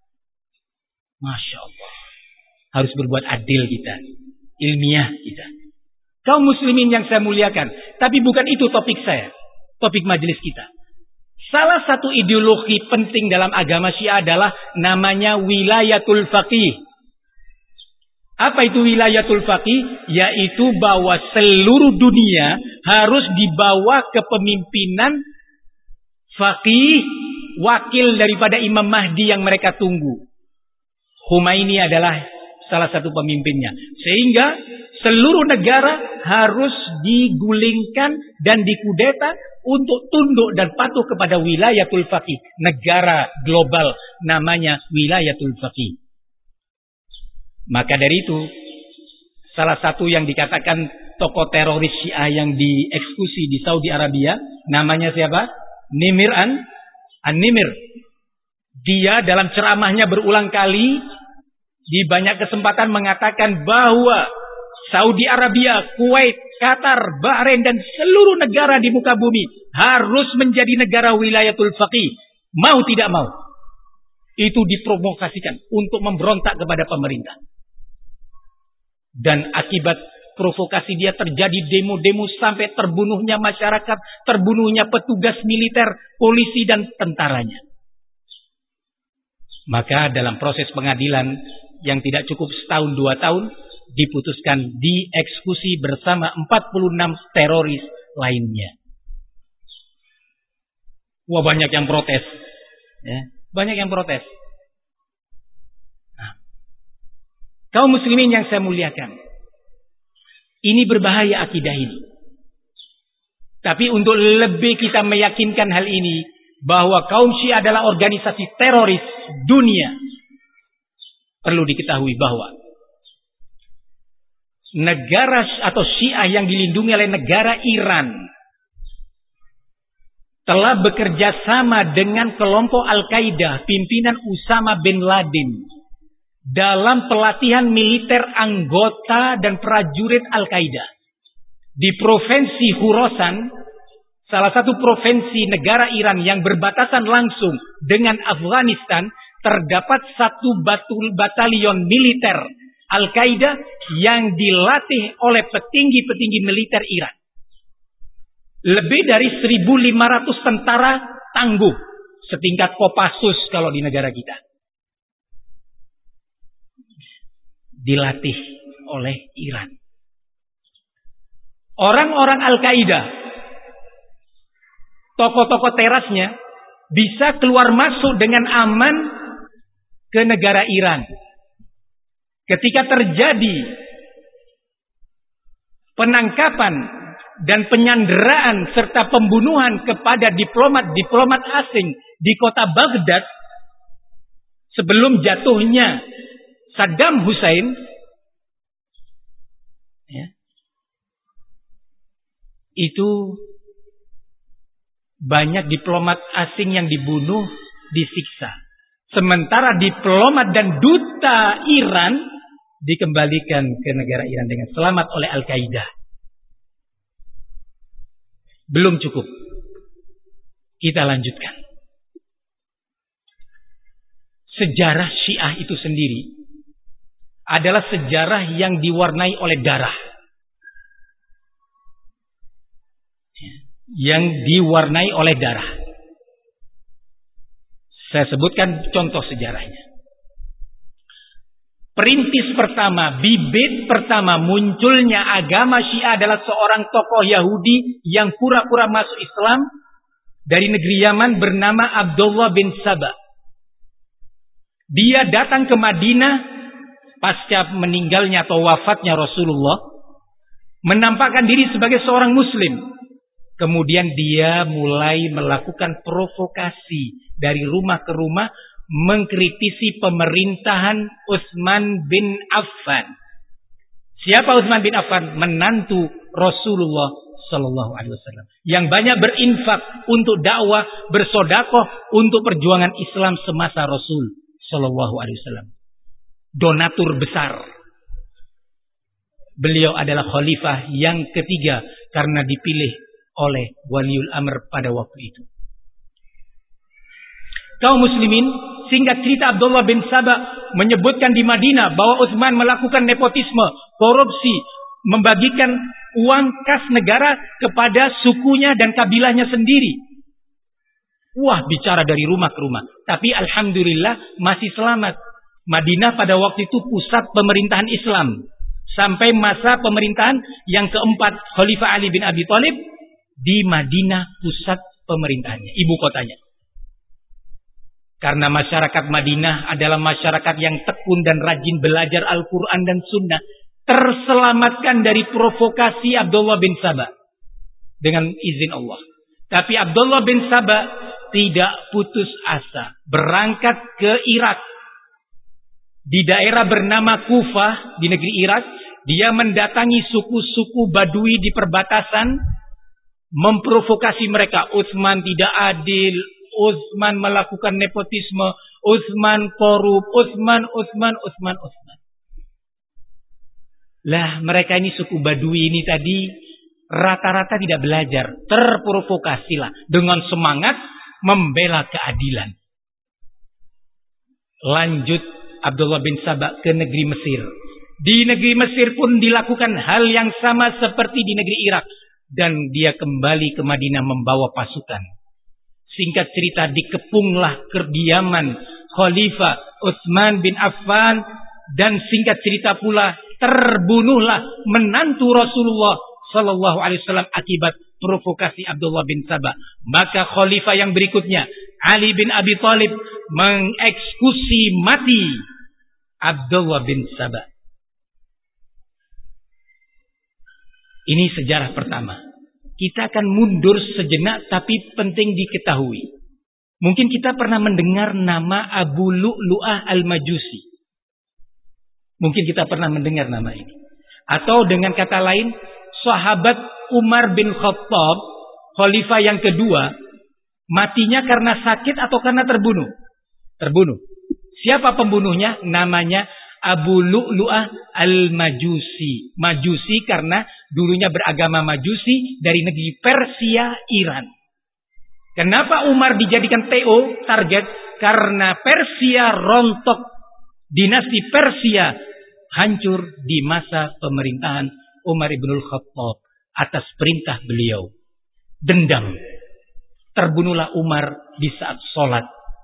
Masya Allah. Harus berbuat adil kita, ilmiah kita. Kaum muslimin yang saya muliakan, tapi bukan itu topik saya, topik majelis kita. Salah satu ideologi penting dalam agama Syiah adalah namanya wilayatul faqih. Apa itu wilayatul faqih? Yaitu bahwa seluruh dunia harus dibawa kepemimpinan faqih, wakil daripada Imam Mahdi yang mereka tunggu. Khomeini adalah salah satu pemimpinnya. Sehingga seluruh negara harus digulingkan dan dikudeta untuk tunduk dan patuh kepada wilayatul faqih. Negara global namanya wilayatul faqih. Maka dari itu, salah satu yang dikatakan tokoh teroris Syiah yang dieksekusi di Saudi Arabia, namanya siapa? Nimir an, An-Nimir. Dia dalam ceramahnya berulang kali, di banyak kesempatan mengatakan bahwa Saudi Arabia, Kuwait, Qatar, Bahrain, dan seluruh negara di muka bumi harus menjadi negara wilayatul faqih. Mau tidak mau. Itu diprovokasikan untuk memberontak kepada pemerintah. Dan akibat provokasi dia terjadi demo-demo sampai terbunuhnya masyarakat, terbunuhnya petugas militer, polisi dan tentaranya. Maka dalam proses pengadilan yang tidak cukup setahun dua tahun, diputuskan dieksekusi bersama empat puluh enam teroris lainnya. Wah banyak yang protes. Ya, banyak yang protes. Kaum muslimin yang saya muliakan, ini berbahaya akidah ini. Tapi untuk lebih kita meyakinkan hal ini, bahwa kaum Syiah adalah organisasi teroris dunia, perlu diketahui bahwa negara atau Syiah yang dilindungi oleh negara Iran telah bekerja sama dengan kelompok Al-Qaeda pimpinan Usama bin Laden dalam pelatihan militer anggota dan prajurit Al-Qaeda. Di provinsi Khorasan, salah satu provinsi negara Iran yang berbatasan langsung dengan Afghanistan, terdapat satu batalion militer Al-Qaeda yang dilatih oleh petinggi-petinggi militer Iran. Lebih dari seribu lima ratus tentara tangguh, setingkat Kopassus kalau di negara kita. Dilatih oleh Iran. Orang-orang Al-Qaeda, tokoh-tokoh terasnya bisa keluar masuk dengan aman ke negara Iran. Ketika terjadi penangkapan dan penyanderaan serta pembunuhan kepada diplomat-diplomat asing di kota Baghdad sebelum jatuhnya Saddam Hussein, ya, itu banyak diplomat asing yang dibunuh, disiksa. Sementara diplomat dan duta Iran dikembalikan ke negara Iran dengan selamat oleh Al-Qaeda. Belum cukup. Kita lanjutkan. Sejarah Syiah itu sendiri adalah sejarah yang diwarnai oleh darah. Yang diwarnai oleh darah. Saya sebutkan contoh sejarahnya. Perintis pertama, bibit pertama munculnya agama Syiah adalah seorang tokoh Yahudi yang pura-pura masuk Islam dari negeri Yaman bernama Abdullah bin Saba. Dia datang ke Madinah pasca meninggalnya atau wafatnya Rasulullah, menampakkan diri sebagai seorang Muslim. Kemudian dia mulai melakukan provokasi dari rumah ke rumah, mengkritisi pemerintahan Utsman bin Affan. Siapa Utsman bin Affan? Menantu Rasulullah Sallallahu Alaihi Wasallam yang banyak berinfak untuk dakwah, bersodakoh untuk perjuangan Islam semasa Rasul Sallallahu Alaihi Wasallam. Donatur besar. Beliau adalah khalifah yang ketiga karena dipilih oleh Waliul Amr pada waktu itu. Kaum muslimin, singkat cerita Abdullah bin Saba menyebutkan di Madinah bahwa Utsman melakukan nepotisme, korupsi, membagikan uang kas negara kepada sukunya dan kabilahnya sendiri. Wah, bicara dari rumah ke rumah. Tapi alhamdulillah masih selamat. Madinah pada waktu itu pusat pemerintahan Islam. Sampai masa pemerintahan yang keempat Khalifah Ali bin Abi Thalib, di Madinah pusat pemerintahannya, ibu kotanya. Karena masyarakat Madinah adalah masyarakat yang tekun dan rajin belajar Al-Quran dan Sunnah, terselamatkan dari provokasi Abdullah bin Saba dengan izin Allah. Tapi Abdullah bin Saba tidak putus asa, berangkat ke Irak. Di daerah bernama Kufah di negeri Irak, dia mendatangi suku-suku Badui di perbatasan, memprovokasi mereka. Utsman tidak adil, Utsman melakukan nepotisme, Utsman korup, Utsman, Utsman, Utsman, Utsman. Lah, mereka ini suku Badui ini tadi rata-rata tidak belajar, terprovokasilah dengan semangat membela keadilan. Lanjut Abdullah bin Saba ke negeri Mesir. Di negeri Mesir pun dilakukan hal yang sama seperti di negeri Irak. Dan dia kembali ke Madinah membawa pasukan. Singkat cerita, dikepunglah kediaman Khalifah Utsman bin Affan. Dan singkat cerita pula, terbunuhlah menantu Rasulullah Sallallahu Alaihi Wasallam akibat provokasi Abdullah bin Saba. Maka Khalifah yang berikutnya, Ali bin Abi Thalib, mengeksekusi mati Abdullah bin Saba. Ini sejarah pertama. Kita akan mundur sejenak, tapi penting diketahui. Mungkin kita pernah mendengar nama Abu Lu'lu'ah Al-Majusi. Mungkin kita pernah mendengar nama ini. Atau dengan kata lain, sahabat Umar bin Khattab, khalifah yang kedua, matinya karena sakit atau karena terbunuh? Terbunuh. Siapa pembunuhnya? Namanya Abu Lu'lu'ah Al-Majusi. Majusi karena dulunya beragama Majusi dari negeri Persia, Iran. Kenapa Umar dijadikan T O, target? Karena Persia rontok. Dinasti Persia hancur di masa pemerintahan Umar ibnul Khattab atas perintah beliau. Dendam. Terbunuhlah Umar di saat sholat.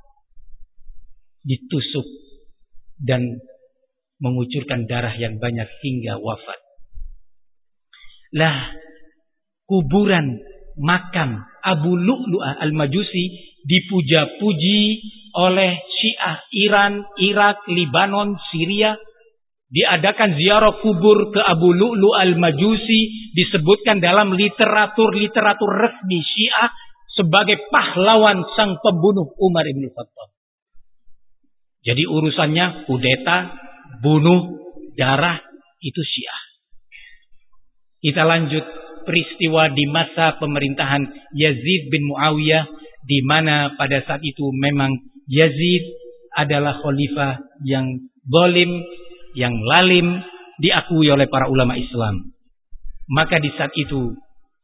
Ditusuk dan mengucurkan darah yang banyak hingga wafat. Lah, kuburan makam Abu Lu'lu'ah Al-Majusi dipuja-puji oleh Syiah Iran, Irak, Libanon, Syria diadakan ziarah kubur ke Abu Lu'lu' al-Majusi, disebutkan dalam literatur-literatur resmi Syiah sebagai pahlawan sang pembunuh Umar ibn Khattab. Jadi urusannya kudeta, bunuh, darah, itu Syiah. Kita lanjut peristiwa di masa pemerintahan Yazid bin Muawiyah, di mana pada saat itu memang Yazid adalah khalifah yang zalim, yang lalim, diakui oleh para ulama Islam. Maka di saat itu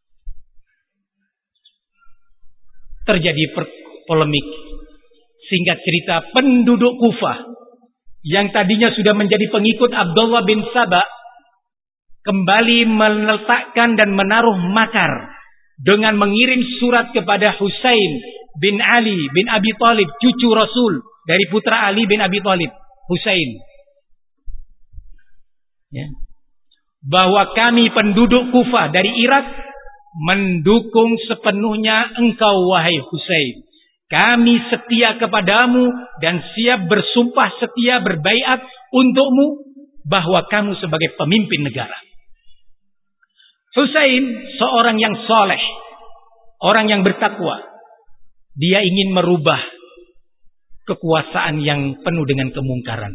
terjadi polemik. Singkat cerita, penduduk Kufah yang tadinya sudah menjadi pengikut Abdullah bin Saba kembali meletakkan dan menaruh makar dengan mengirim surat kepada Husain bin Ali bin Abi Thalib, cucu Rasul dari putra Ali bin Abi Thalib, Husain. Ya. Bahwa kami penduduk Kufah dari Irak mendukung sepenuhnya engkau wahai Husain. Kami setia kepadamu dan siap bersumpah setia berbaiat untukmu bahwa kamu sebagai pemimpin negara. Husain seorang yang soleh, orang yang bertakwa. Dia ingin merubah kekuasaan yang penuh dengan kemungkaran.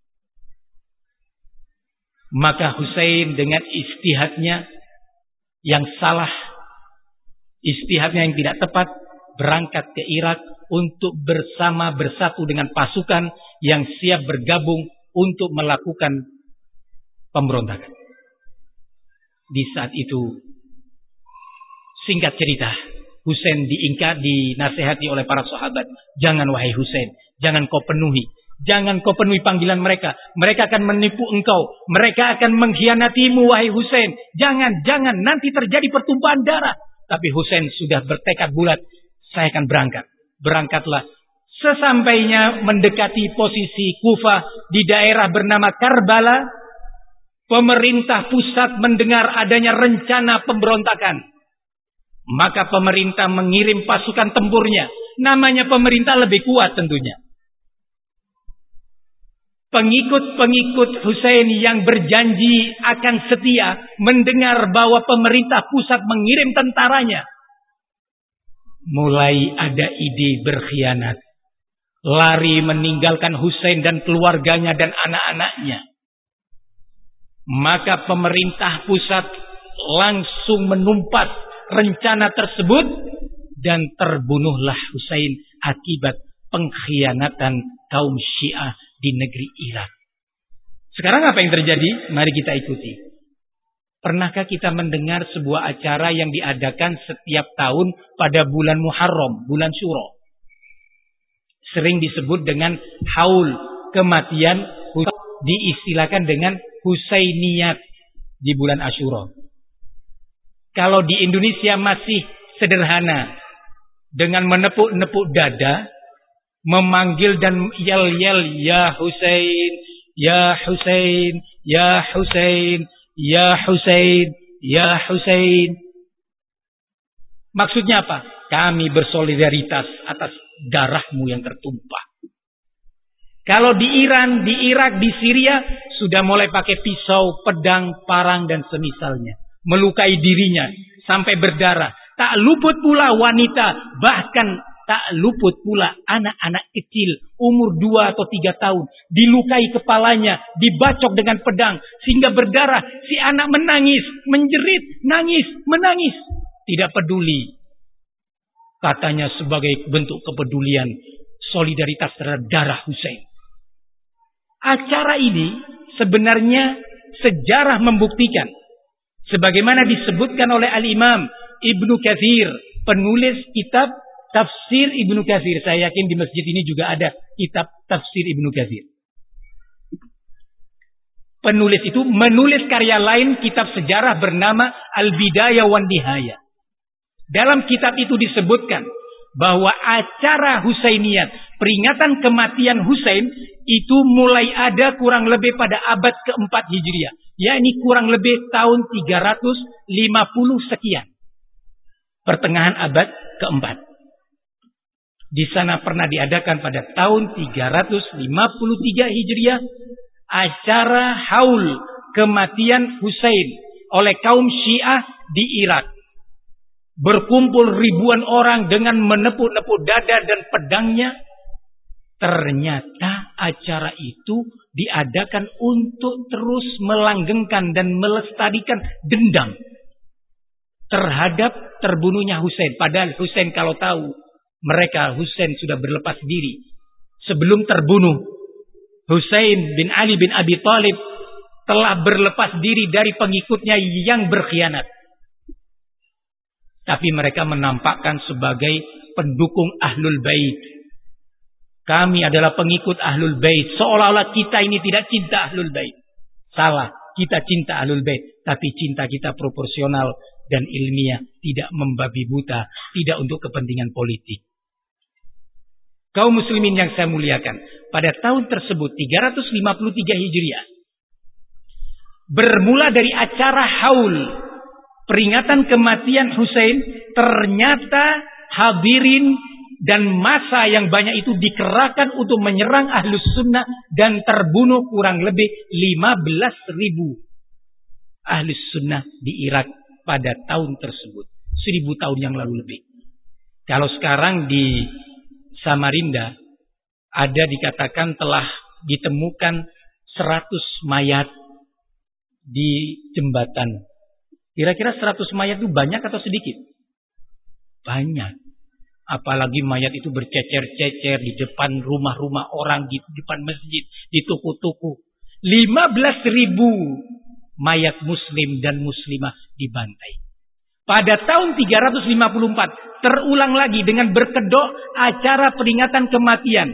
Maka Husain dengan ijtihadnya yang salah, ijtihadnya yang tidak tepat, berangkat ke Irak untuk bersama bersatu dengan pasukan yang siap bergabung untuk melakukan pemberontakan. Di saat itu, singkat cerita, Husain diingkat, dinasihati oleh para sahabat. Jangan wahai Husain, jangan kau penuhi. Jangan kau penuhi panggilan mereka. Mereka akan menipu engkau. Mereka akan mengkhianatimu wahai Husain. Jangan, jangan. Nanti terjadi pertumpahan darah. Tapi Husain sudah bertekad bulat. Saya akan berangkat. Berangkatlah. Sesampainya mendekati posisi Kufah di daerah bernama Karbala, pemerintah pusat mendengar adanya rencana pemberontakan. Maka pemerintah mengirim pasukan tempurnya. Namanya pemerintah lebih kuat tentunya. Pengikut-pengikut Husain yang berjanji akan setia mendengar bahwa pemerintah pusat mengirim tentaranya. Mulai ada ide berkhianat. Lari meninggalkan Husain dan keluarganya dan anak-anaknya. Maka pemerintah pusat langsung menumpas rencana tersebut dan terbunuhlah Husain akibat pengkhianatan kaum Syiah di negeri Irak. Sekarang apa yang terjadi? Mari kita ikuti. Pernahkah kita mendengar sebuah acara yang diadakan setiap tahun pada bulan Muharram, bulan Syuro? Sering disebut dengan haul kematian, diistilahkan dengan Husainiyat di bulan Asyura. Kalau di Indonesia masih sederhana dengan menepuk-nepuk dada, memanggil dan yel-yel, ya Husain, ya Husain, ya Husain, ya Husain, ya Husain. Maksudnya apa? Kami bersolidaritas atas darahmu yang tertumpah. Kalau di Iran, di Irak, di Syria sudah mulai pakai pisau, pedang, parang dan semisalnya, melukai dirinya sampai berdarah. Tak luput pula wanita, bahkan tak luput pula anak-anak kecil umur dua atau tiga tahun. Dilukai kepalanya, dibacok dengan pedang sehingga berdarah. Si anak menangis, menjerit, nangis, menangis. Tidak peduli. Katanya sebagai bentuk kepedulian, solidaritas terhadap darah Husain. Acara ini sebenarnya sejarah membuktikan. Sebagaimana disebutkan oleh Al-Imam Ibnu Katsir, penulis kitab Tafsir Ibnu Katsir. Saya yakin di masjid ini juga ada kitab Tafsir Ibnu Katsir. Penulis itu menulis karya lain, kitab sejarah bernama Al-Bidayah wan Nihayah. Dalam kitab itu disebutkan bahwa acara Husainiyat, peringatan kematian Husain, itu mulai ada kurang lebih pada abad keempat Hijriah. Yakni kurang lebih tahun tiga ratus lima puluh sekian. Pertengahan abad keempat. Di sana pernah diadakan pada tahun tiga ratus lima puluh tiga Hijriah. acara haul kematian Husain oleh kaum Syiah di Irak. Berkumpul ribuan orang dengan menepuk-nepuk dada dan pedangnya. Ternyata acara itu diadakan untuk terus melanggengkan dan melestarikan dendam terhadap terbunuhnya Husain. Padahal Husain kalau tahu mereka Husain sudah berlepas diri sebelum terbunuh. Husain bin Ali bin Abi Thalib telah berlepas diri dari pengikutnya yang berkhianat. Tapi mereka menampakkan sebagai pendukung Ahlul Bait. Kami adalah pengikut Ahlul Bait. Seolah-olah kita ini tidak cinta Ahlul Bait. Salah, kita cinta Ahlul Bait. Tapi cinta kita proporsional dan ilmiah. Tidak membabi buta. Tidak untuk kepentingan politik. Kaum muslimin yang saya muliakan. Pada tahun tersebut, tiga ratus lima puluh tiga Hijriah. Bermula dari acara haul peringatan kematian Husain. Ternyata hadirin dan massa yang banyak itu dikerahkan untuk menyerang Ahlus Sunnah dan terbunuh kurang lebih lima belas ribu Ahlus Sunnah di Irak pada tahun tersebut. Seribu tahun yang lalu lebih. Kalau sekarang di Samarinda ada dikatakan telah ditemukan seratus mayat di jembatan. Kira-kira seratus mayat itu banyak atau sedikit? Banyak. Apalagi mayat itu bercecer-cecer di depan rumah-rumah orang, di depan masjid, di toko-toko. lima belas ribu mayat muslim dan muslimah dibantai. Pada tahun tiga ratus lima puluh empat terulang lagi dengan berkedok acara peringatan kematian.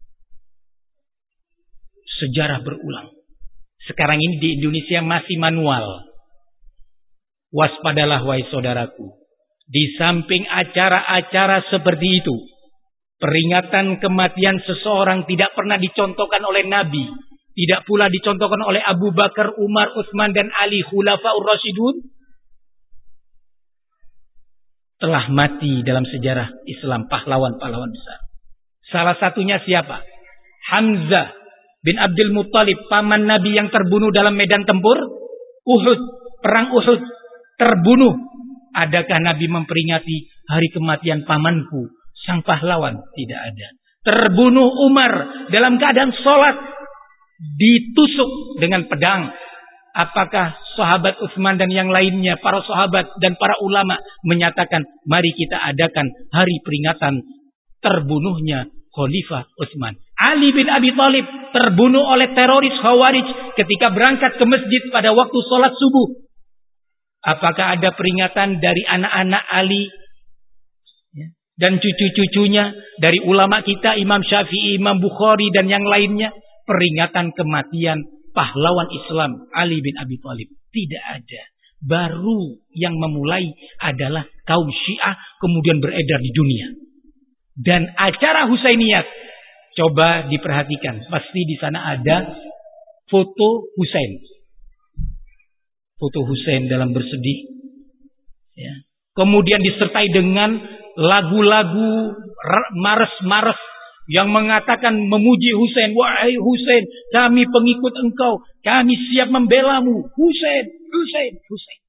Sejarah berulang. Sekarang ini di Indonesia masih manual. Waspadalah wahai saudaraku. Di samping acara-acara seperti itu, peringatan kematian seseorang tidak pernah dicontohkan oleh Nabi, tidak pula dicontohkan oleh Abu Bakar, Umar, Utsman dan Ali Khulafaur Rasyidun. Telah mati dalam sejarah Islam pahlawan-pahlawan besar. Salah satunya siapa? Hamzah bin Abdul Muttalib, paman Nabi yang terbunuh dalam medan tempur Uhud, perang Uhud, terbunuh. Adakah Nabi memperingati hari kematian pamanku, sang pahlawan? Tidak ada. Terbunuh Umar dalam keadaan sholat, ditusuk dengan pedang. Apakah sahabat Utsman dan yang lainnya, para sahabat dan para ulama menyatakan, mari kita adakan hari peringatan terbunuhnya Khalifah Utsman. Ali bin Abi Thalib terbunuh oleh teroris Khawarij ketika berangkat ke masjid pada waktu sholat subuh. Apakah ada peringatan dari anak-anak Ali dan cucu-cucunya, dari ulama kita Imam Syafi'i, Imam Bukhari dan yang lainnya, peringatan kematian pahlawan Islam Ali bin Abi Thalib? Tidak ada. Baru yang memulai adalah kaum Syiah, kemudian beredar di dunia. Dan acara Husainiyah, coba diperhatikan, pasti di sana ada foto Husain. Foto Husain dalam bersedih. Ya. Kemudian disertai dengan lagu-lagu mares-mares yang mengatakan memuji Husain. Wahai Husain, kami pengikut engkau, kami siap membelamu. Husain, Husain, Husain.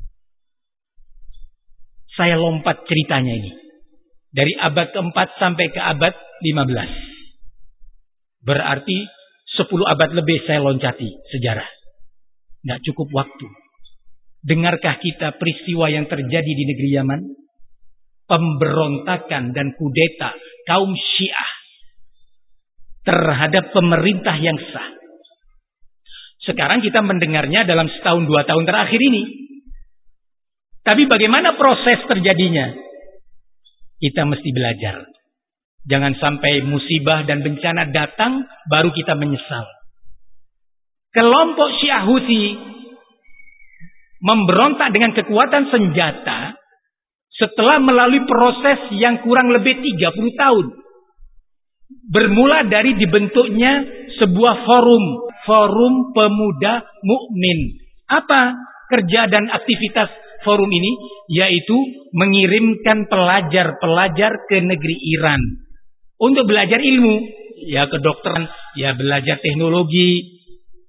Saya lompat ceritanya ini. Dari abad keempat sampai ke abad lima belas. Berarti sepuluh abad lebih saya loncati sejarah. Tidak cukup waktu. Dengarkah kita peristiwa yang terjadi di negeri Yaman? Pemberontakan dan kudeta kaum Syiah terhadap pemerintah yang sah. Sekarang kita mendengarnya dalam setahun dua tahun terakhir ini. Tapi bagaimana proses terjadinya? Kita mesti belajar. Jangan sampai musibah dan bencana datang baru kita menyesal. Kelompok Syiah Houthi memberontak dengan kekuatan senjata setelah melalui proses yang kurang lebih tiga puluh tahun. Bermula dari dibentuknya sebuah forum, Forum Pemuda Mukmin. Apa kerja dan aktivitas forum ini? Yaitu mengirimkan pelajar-pelajar ke negeri Iran untuk belajar ilmu, ya kedokteran, ya belajar teknologi,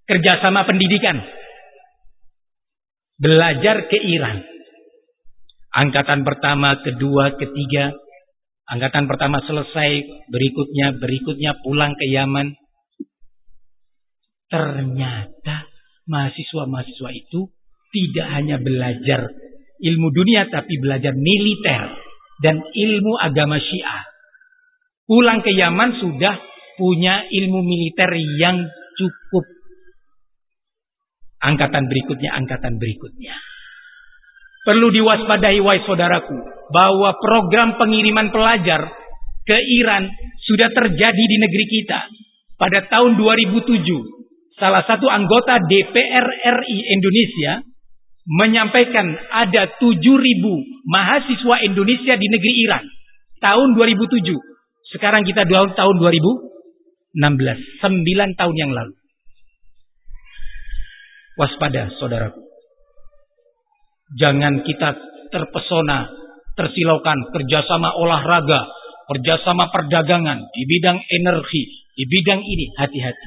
kerjasama pendidikan. Belajar ke Iran. Angkatan pertama, kedua, ketiga. Angkatan pertama selesai, berikutnya, berikutnya pulang ke Yaman. Ternyata mahasiswa-mahasiswa itu tidak hanya belajar ilmu dunia, tapi belajar militer dan ilmu agama Syiah. Pulang ke Yaman sudah punya ilmu militer yang cukup. Angkatan berikutnya, angkatan berikutnya. Perlu diwaspadai, wahai saudaraku, bahwa program pengiriman pelajar ke Iran sudah terjadi di negeri kita. Pada tahun dua ribu tujuh, salah satu anggota D P R R I Indonesia menyampaikan ada tujuh ribu mahasiswa Indonesia di negeri Iran. Tahun dua ribu tujuh. Sekarang kita tahun dua ribu enam belas. sembilan tahun yang lalu. Waspada, saudaraku. Jangan kita terpesona, tersilaukan kerjasama olahraga, kerjasama perdagangan, di bidang energi, di bidang ini. Hati-hati.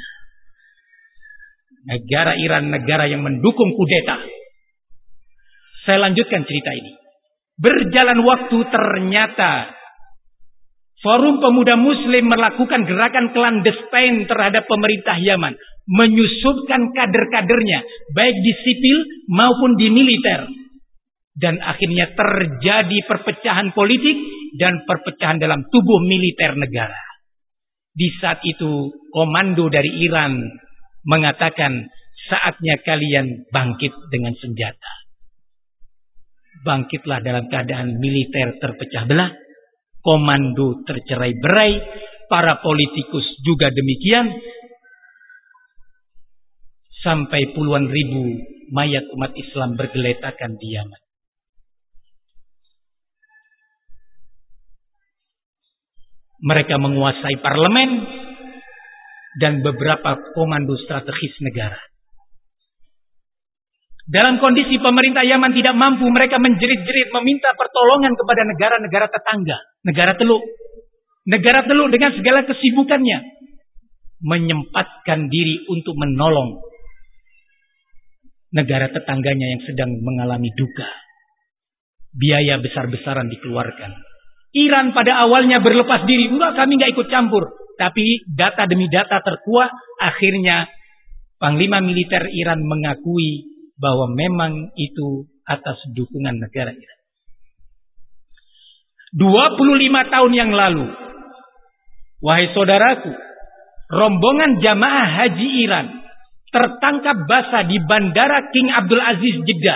Negara Iran, negara yang mendukung kudeta. Saya lanjutkan cerita ini. Berjalan waktu ternyata Forum Pemuda Muslim melakukan gerakan klandestin terhadap pemerintah Yaman. Menyusupkan kader-kadernya, baik di sipil maupun di militer. Dan akhirnya terjadi perpecahan politik dan perpecahan dalam tubuh militer negara. Di saat itu komando dari Iran mengatakan saatnya kalian bangkit dengan senjata. Bangkitlah dalam keadaan militer terpecah belah. Komando tercerai-berai. Para politikus juga demikian. Sampai puluhan ribu mayat umat Islam bergeletakan di Yaman. Mereka menguasai parlemen dan beberapa komando strategis negara. Dalam kondisi pemerintah Yaman tidak mampu, mereka menjerit-jerit meminta pertolongan kepada negara-negara tetangga. Negara Teluk. Negara Teluk dengan segala kesibukannya menyempatkan diri untuk menolong negara tetangganya yang sedang mengalami duka. Biaya besar-besaran dikeluarkan. Iran pada awalnya berlepas diri. Enggak, kami enggak ikut campur. Tapi data demi data terkuak. Akhirnya Panglima Militer Iran mengakui bahwa memang itu atas dukungan negara Iran. dua puluh lima tahun yang lalu, wahai saudaraku, rombongan jamaah haji Iran tertangkap basah di Bandara King Abdul Aziz Jeddah.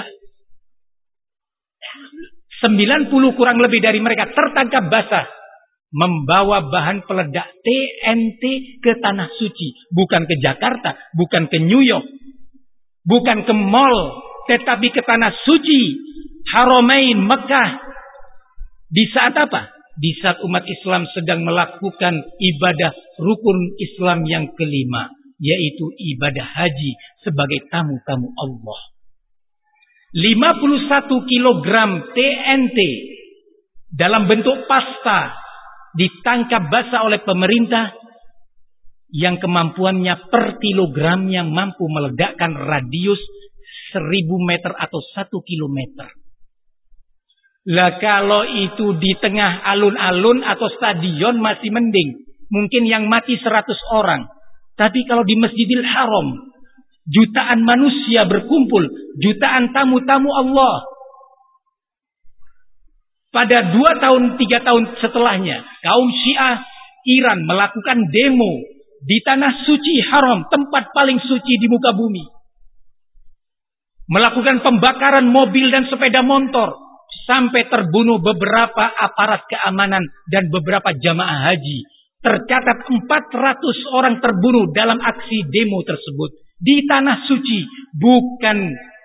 sembilan puluh kurang lebih dari mereka tertangkap basah membawa bahan peledak T N T ke Tanah Suci. Bukan ke Jakarta, bukan ke New York, bukan ke mall, tetapi ke Tanah Suci, Haramain, Mekah. Di saat apa? Di saat umat Islam sedang melakukan ibadah rukun Islam yang kelima, yaitu ibadah haji sebagai tamu-tamu Allah. lima puluh satu kilogram T N T dalam bentuk pasta ditangkap basah oleh pemerintah yang kemampuannya per kilogramnya mampu meledakkan radius seribu meter atau satu kilometer. Lah kalau itu di tengah alun-alun atau stadion masih mending. Mungkin yang mati seratus orang. Tapi kalau di Masjidil Haram, jutaan manusia berkumpul, jutaan tamu-tamu Allah. Pada dua tahun, tiga tahun setelahnya, kaum Syiah Iran melakukan demo di Tanah Suci Haram, tempat paling suci di muka bumi. Melakukan pembakaran mobil dan sepeda motor. Sampai terbunuh beberapa aparat keamanan dan beberapa jamaah haji. Tercatat empat ratus orang terbunuh dalam aksi demo tersebut. Di Tanah Suci, bukan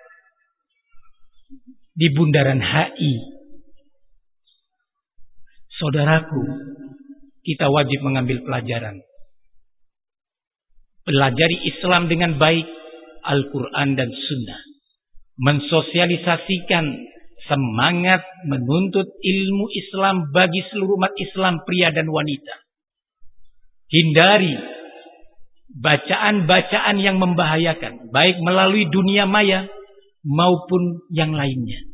di bundaran H I. Saudaraku, kita wajib mengambil pelajaran. Pelajari Islam dengan baik, Al-Quran dan Sunnah. Mensosialisasikan semangat menuntut ilmu Islam bagi seluruh umat Islam, pria dan wanita. Hindari bacaan-bacaan yang membahayakan, baik melalui dunia maya maupun yang lainnya.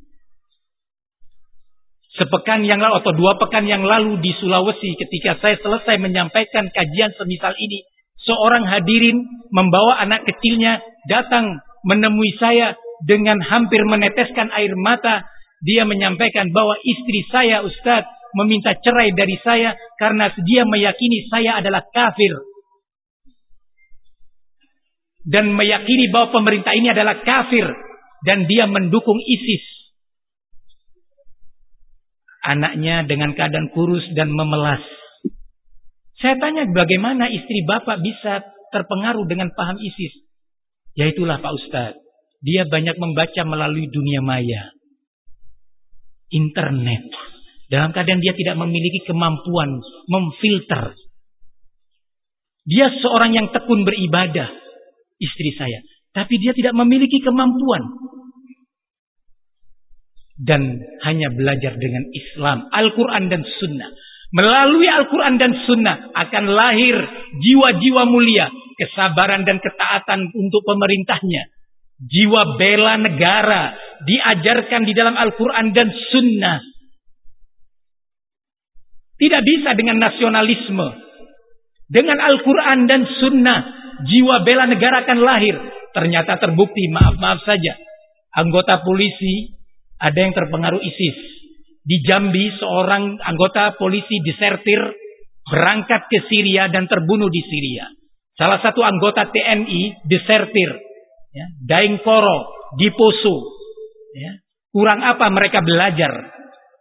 Sepekan yang lalu atau dua pekan yang lalu di Sulawesi, ketika saya selesai menyampaikan kajian semisal ini, seorang hadirin membawa anak kecilnya datang menemui saya dengan hampir meneteskan air mata. Dia menyampaikan bahwa istri saya, Ustadz, meminta cerai dari saya karena dia meyakini saya adalah kafir. Dan meyakini bahwa pemerintah ini adalah kafir. Dan dia mendukung ISIS. Anaknya dengan keadaan kurus dan memelas. Saya tanya, bagaimana istri bapak bisa terpengaruh dengan paham ISIS? Ya itulah Pak Ustadz. Dia banyak membaca melalui dunia maya. Internet. Dalam keadaan dia tidak memiliki kemampuan memfilter. Dia seorang yang tekun beribadah. Istri saya. Tapi dia tidak memiliki kemampuan. Dan hanya belajar dengan Islam, Al-Quran dan Sunnah. Melalui Al-Quran dan Sunnah akan lahir jiwa-jiwa mulia, kesabaran dan ketaatan untuk pemerintahnya. Jiwa bela negara diajarkan di dalam Al-Quran dan Sunnah. Tidak bisa dengan nasionalisme. Dengan Al-Quran dan Sunnah, jiwa bela negara akan lahir. Ternyata terbukti, maaf-maaf saja, anggota polisi ada yang terpengaruh ISIS. Di Jambi seorang anggota polisi disertir berangkat ke Syria dan terbunuh di Syria. Salah satu anggota T N I disertir, ya, Daeng Koro di Poso. Ya. Kurang apa mereka belajar?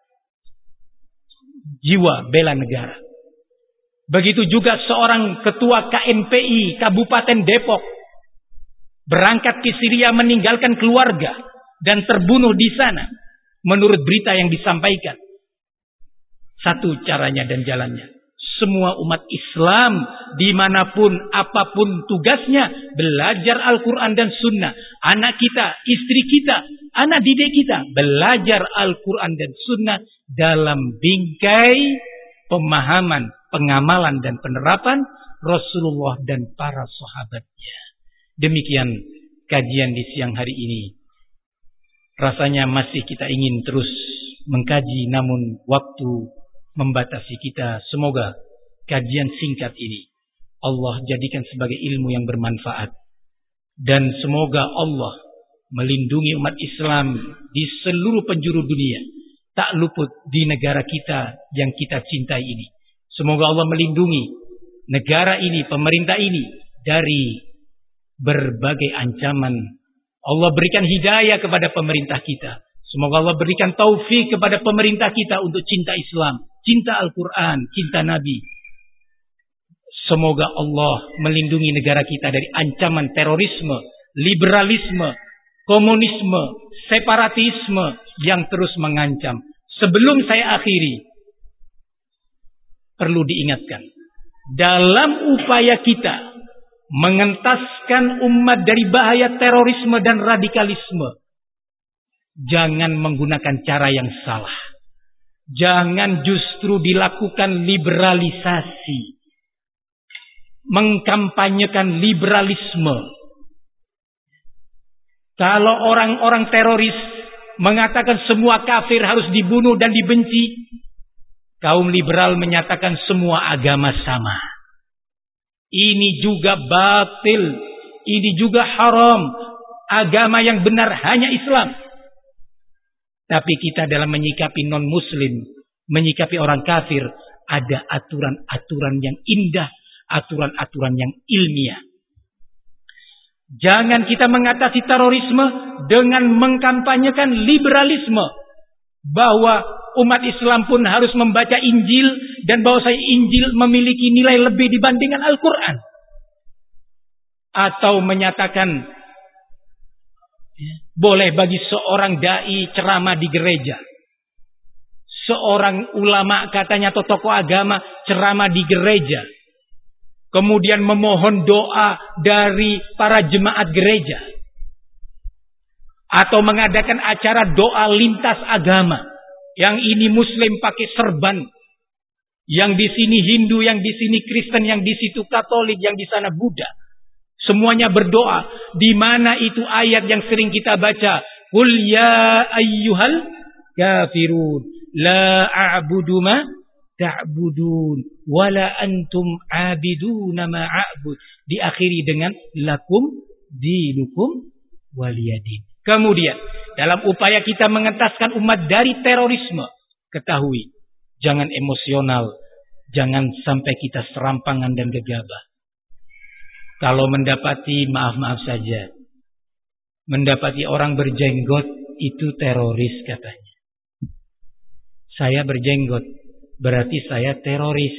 Jiwa bela negara. Begitu juga seorang ketua K N P I Kabupaten Depok berangkat ke Syria meninggalkan keluarga dan terbunuh di sana. Menurut berita yang disampaikan. Satu caranya dan jalannya. Semua umat Islam dimanapun apapun tugasnya belajar Al-Quran dan Sunnah. Anak kita, istri kita, anak didik kita belajar Al-Quran dan Sunnah dalam bingkai pemahaman, pengamalan dan penerapan Rasulullah dan para sahabatnya. Demikian kajian di siang hari ini. Rasanya masih kita ingin terus mengkaji, namun waktu membatasi kita. Semoga kajian singkat ini Allah jadikan sebagai ilmu yang bermanfaat. Dan semoga Allah melindungi umat Islam di seluruh penjuru dunia. Tak luput di negara kita yang kita cintai ini. Semoga Allah melindungi negara ini, pemerintah ini dari berbagai ancaman. Allah berikan hidayah kepada pemerintah kita. Semoga Allah berikan taufik kepada pemerintah kita untuk cinta Islam, cinta Al-Quran, cinta Nabi. Semoga Allah melindungi negara kita dari ancaman terorisme, liberalisme, komunisme, separatisme yang terus mengancam. Sebelum saya akhiri, perlu diingatkan, dalam upaya kita mengentaskan umat dari bahaya terorisme dan radikalisme, jangan menggunakan cara yang salah. Jangan justru dilakukan liberalisasi, mengkampanyekan liberalisme. Kalau orang-orang teroris mengatakan semua kafir harus dibunuh dan dibenci, kaum liberal menyatakan semua agama sama. Ini juga batil. Ini juga haram. Agama yang benar hanya Islam. Tapi kita dalam menyikapi non-muslim, menyikapi orang kafir, ada aturan-aturan yang indah, aturan-aturan yang ilmiah. Jangan kita mengatasi terorisme dengan mengkampanyekan liberalisme. Bahwa umat Islam pun harus membaca Injil dan bahwa saya Injil memiliki nilai lebih dibandingkan Al-Quran. Atau menyatakan boleh bagi seorang dai ceramah di gereja. Seorang ulama katanya atau tokoh agama ceramah di gereja. Kemudian memohon doa dari para jemaat gereja. Atau mengadakan acara doa lintas agama. Yang ini Muslim pakai serban, yang di sini Hindu, yang di sini Kristen, yang di situ Katolik, yang di sana Buddha. Semuanya berdoa. Di mana itu ayat yang sering kita baca? Qul ya ayyuhal kafirun la a'budu ma ta'budun wala antum 'abiduna ma a'bud. Diakhiri dengan lakum dinukum waliyadin. Kemudian dalam upaya kita mengentaskan umat dari terorisme, ketahui jangan emosional, jangan sampai kita serampangan dan gegabah. Kalau mendapati, maaf-maaf saja, mendapati orang berjenggot itu teroris katanya. Saya berjenggot, berarti saya teroris.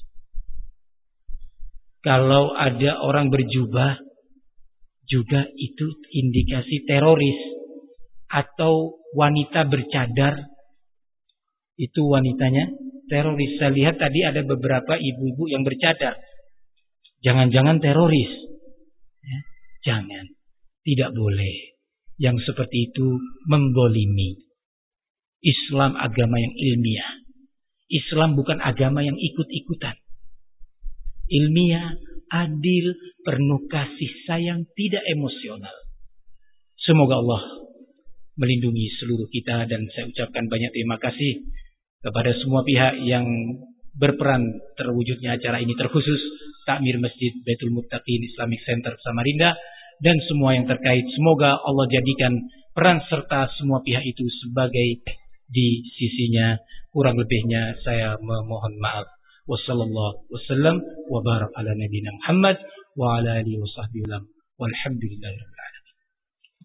Kalau ada orang berjubah, juga itu indikasi teroris. Atau wanita bercadar, itu wanitanya teroris. Saya lihat tadi ada beberapa ibu-ibu yang bercadar. Jangan-jangan teroris. Ya, jangan. Tidak boleh. Yang seperti itu menggolimi. Islam agama yang ilmiah. Islam bukan agama yang ikut-ikutan. Ilmiah, adil, penuh kasih sayang, tidak emosional. Semoga Allah melindungi seluruh kita, dan saya ucapkan banyak terima kasih kepada semua pihak yang berperan terwujudnya acara ini, terkhusus Takmir Masjid Baitul Muttaqin Islamic Center Samarinda dan semua yang terkait. Semoga Allah jadikan peran serta semua pihak itu sebagai di sisinya. Kurang lebihnya saya memohon maaf. Wassallallahu wasallam wa barak ala nabiyina Muhammad wa ala alihi wa sahbihi walhamdulillah.